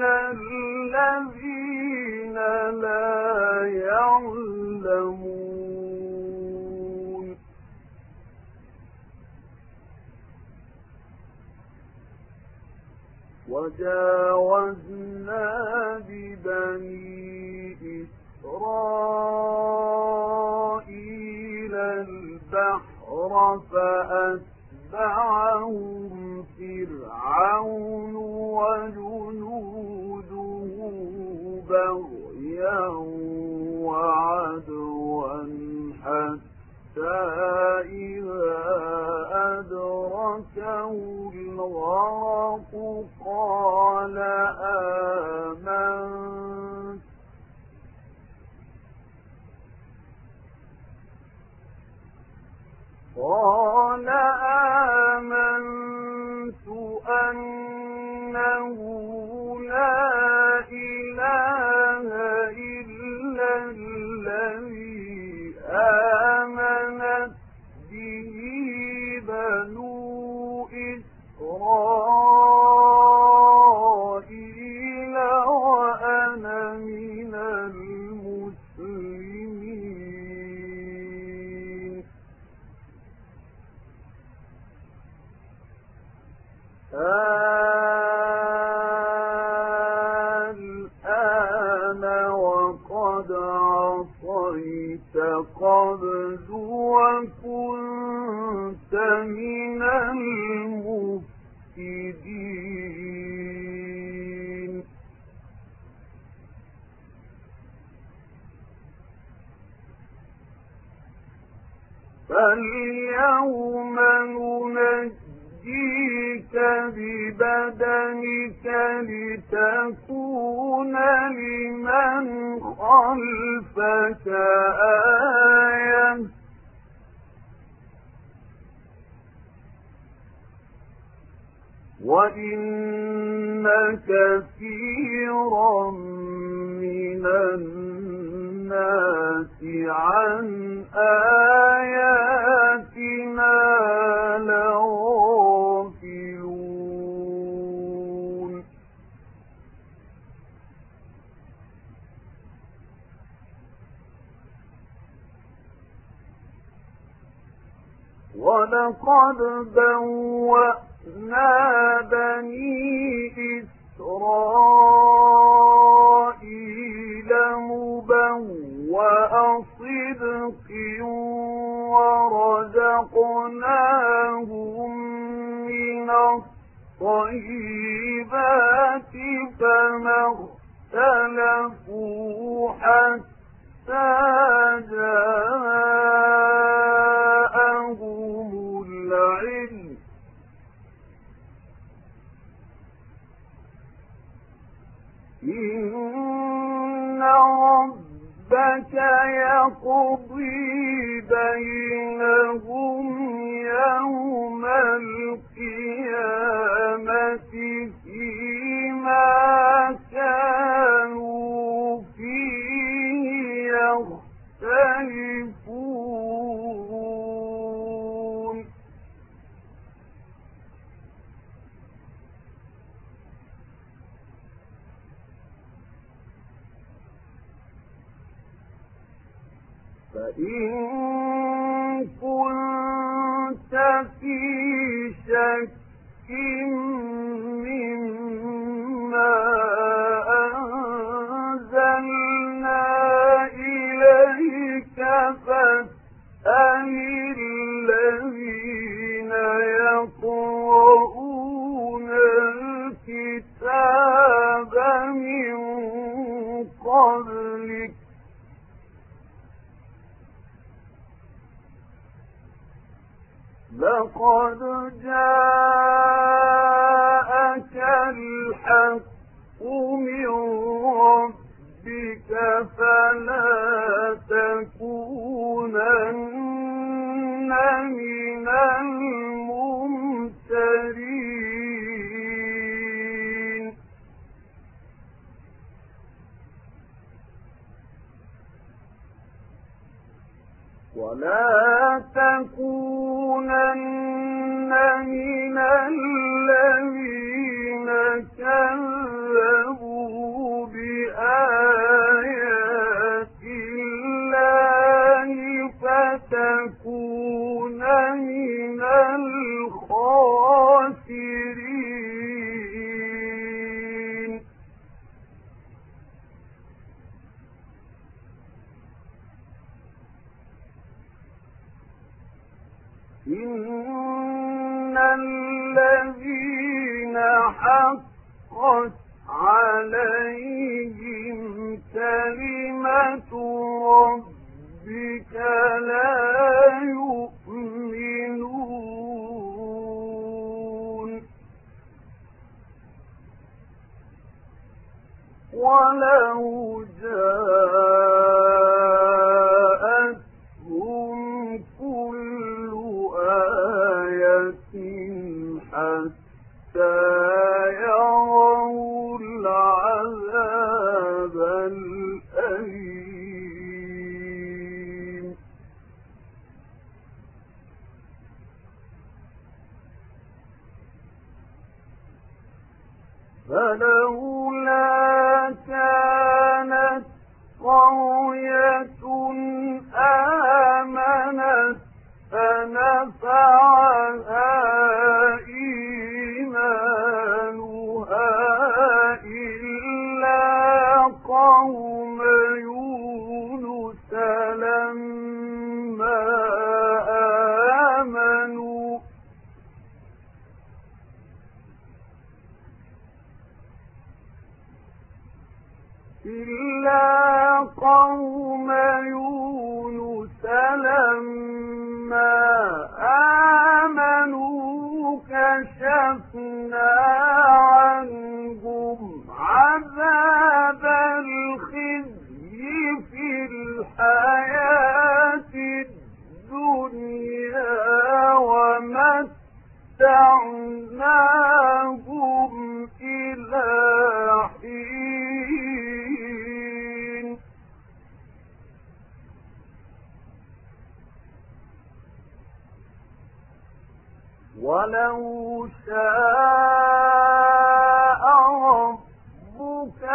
A: الذين لا يعلمون وجاوزنا ببني إسرائيل البحر فأتبعهم فرعون وجنوده بغيا وعدوا حتى إذا أدركه الغرق قال آمنت أنه لا إله إلا الذي آمنت به بنو إسرائيل وأنا من المسلمين. الآن وقد عصيت قبل وكنت من المفسدين. فاليوم ننجيك ببدنك لتكون لمن خلفك آية وإن كثيرا من الناس عن آياتنا لغافلون. ولقد بوأنا بني إسرائيل مبوأ صدق ورزقناهم من الطيبات فما اختلفوا حتى جاءهم العلم إن ربك يقضي بينهم يوم القيامة فيما كانوا فيه يختلفون. فإن كنت في شك مما أنزلنا إليك فاسأل الذين يقرؤون الكتاب من قبلك لقد جاءك الحق من ربك فلا تكونن من الممترين. ولا تكونن من الذين كذبوا بآيات الله فتكون من الخاسرين. إن الذين حقت عليهم ربك لا يؤمنون ولو جاءتهم كل آية حتى يروا العذاب الأليم فلولا كانت قرية آمنت فنفعها إيمانها إلا قوم يونس لما آمنوا كشفنا عنهم عذاب الخزي في الحياة الدنيا ومتعناهم إلى حين ولو شاء ربك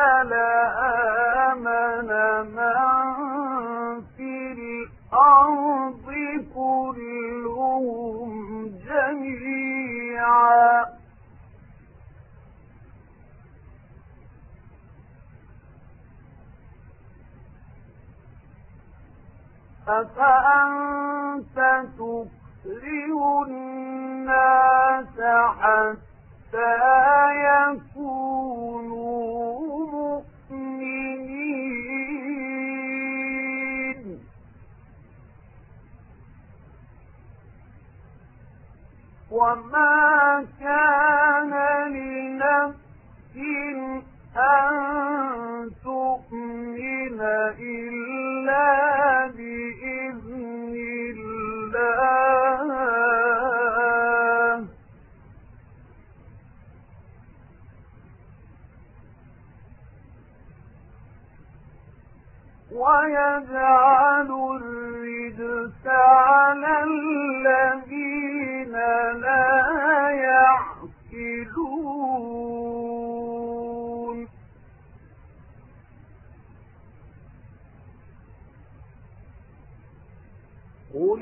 A: لآمن من في الأرض كلهم جميعا أفأنت تكره الناس حتى يكونوا مؤمنين وما كان لنفس أن تؤمن إلا بإذن الله ويجعل الرجس على الذين لا يعقلون قل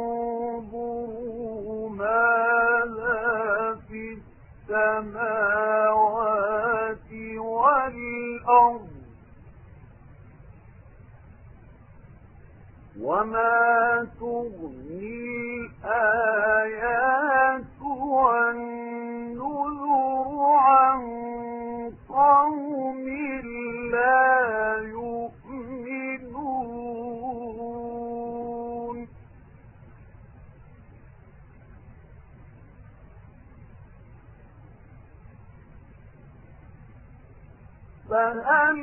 A: انظروا ماذا في السماوات والأرض وما تغني الآيات والنذر عن قوم لا يؤمنون فهل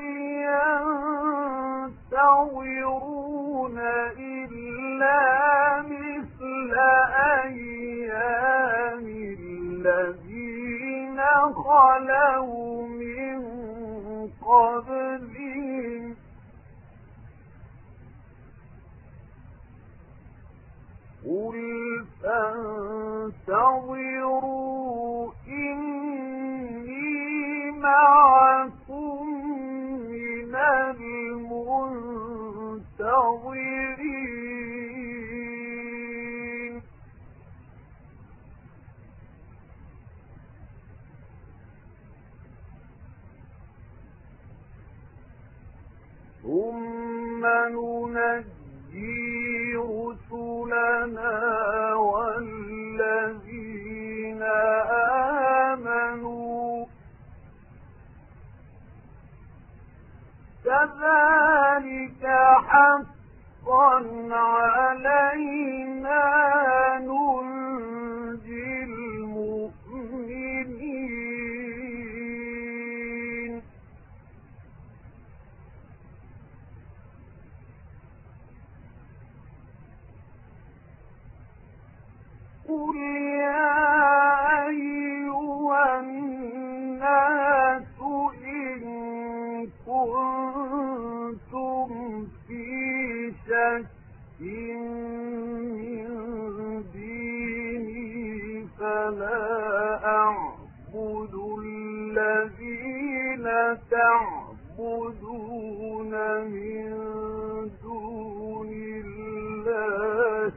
A: ينتظرون إلا مثل أيام الذين خلوا من قبلهم قل فانتظروا إني معكم من المنتظرين ثم ننجي رسلنا والذين آمنوا كذلك حقا علينا ننجي المؤمنين قل يا أيها الناس إن كنتم في شك من ديني فلا أعبد الذين تعبدون من دون الله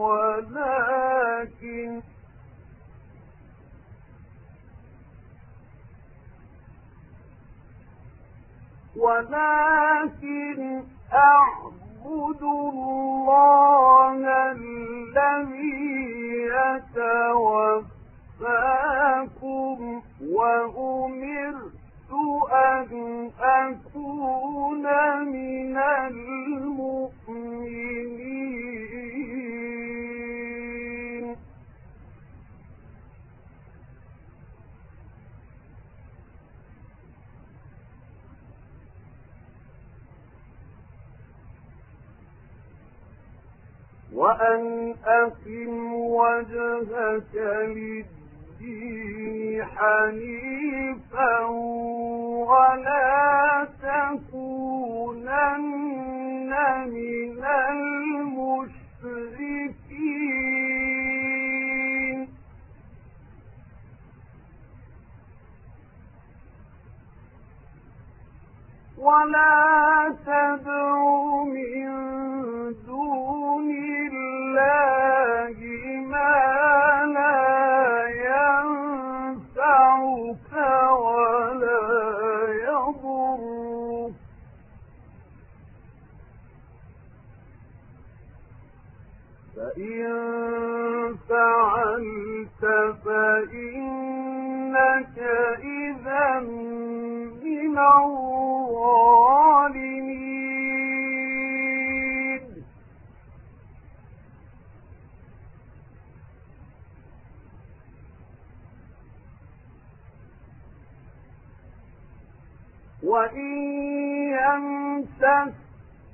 A: ولكن أعبد الله الذي يتوفاكم وأمرت أن أكون من المؤمنين وأن أقم وجهك للدين حنيفا ولا تكونن من المشركين ولا تدع من دون الله ما لا ينفعك ولا يضرك فإن فعلت فإنك إذا من الظالمين وإن يمسك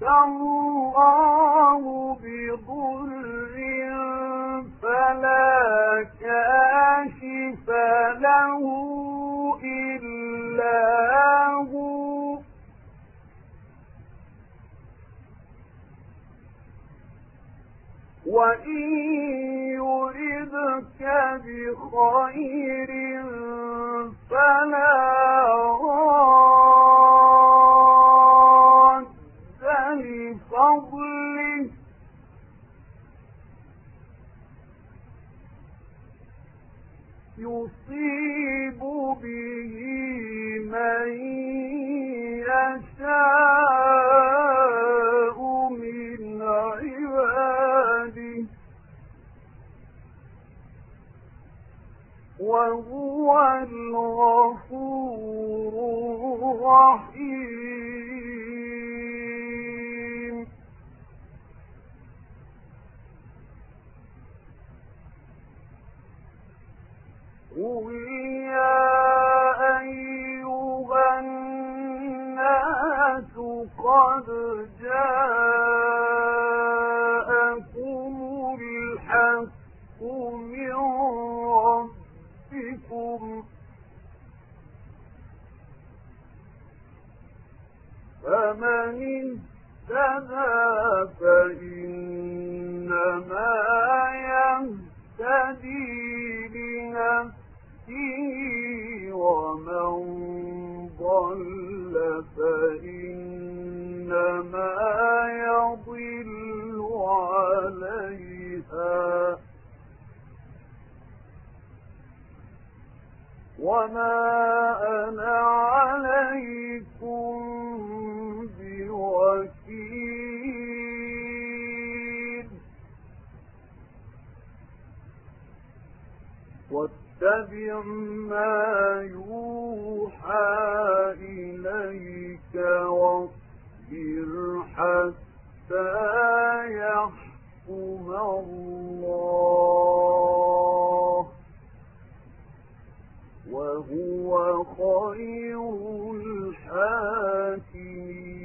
A: الله بضر فلا كاشف له إلا هو وإن يردك بخير فلا راد لفضله يصيب به من يشاء من عباده وهو الغفور الرحيم قل يا أيها الناس قد جاءكم الحق من ربكم فمن اهتدى فإنما يهتدي لنفسه ومن ضل فإنما يضل عليها وما أنا عليكم بوكيل واتبع ما يوحى إليك واصبر حتى الله وهو خير الحاكمين.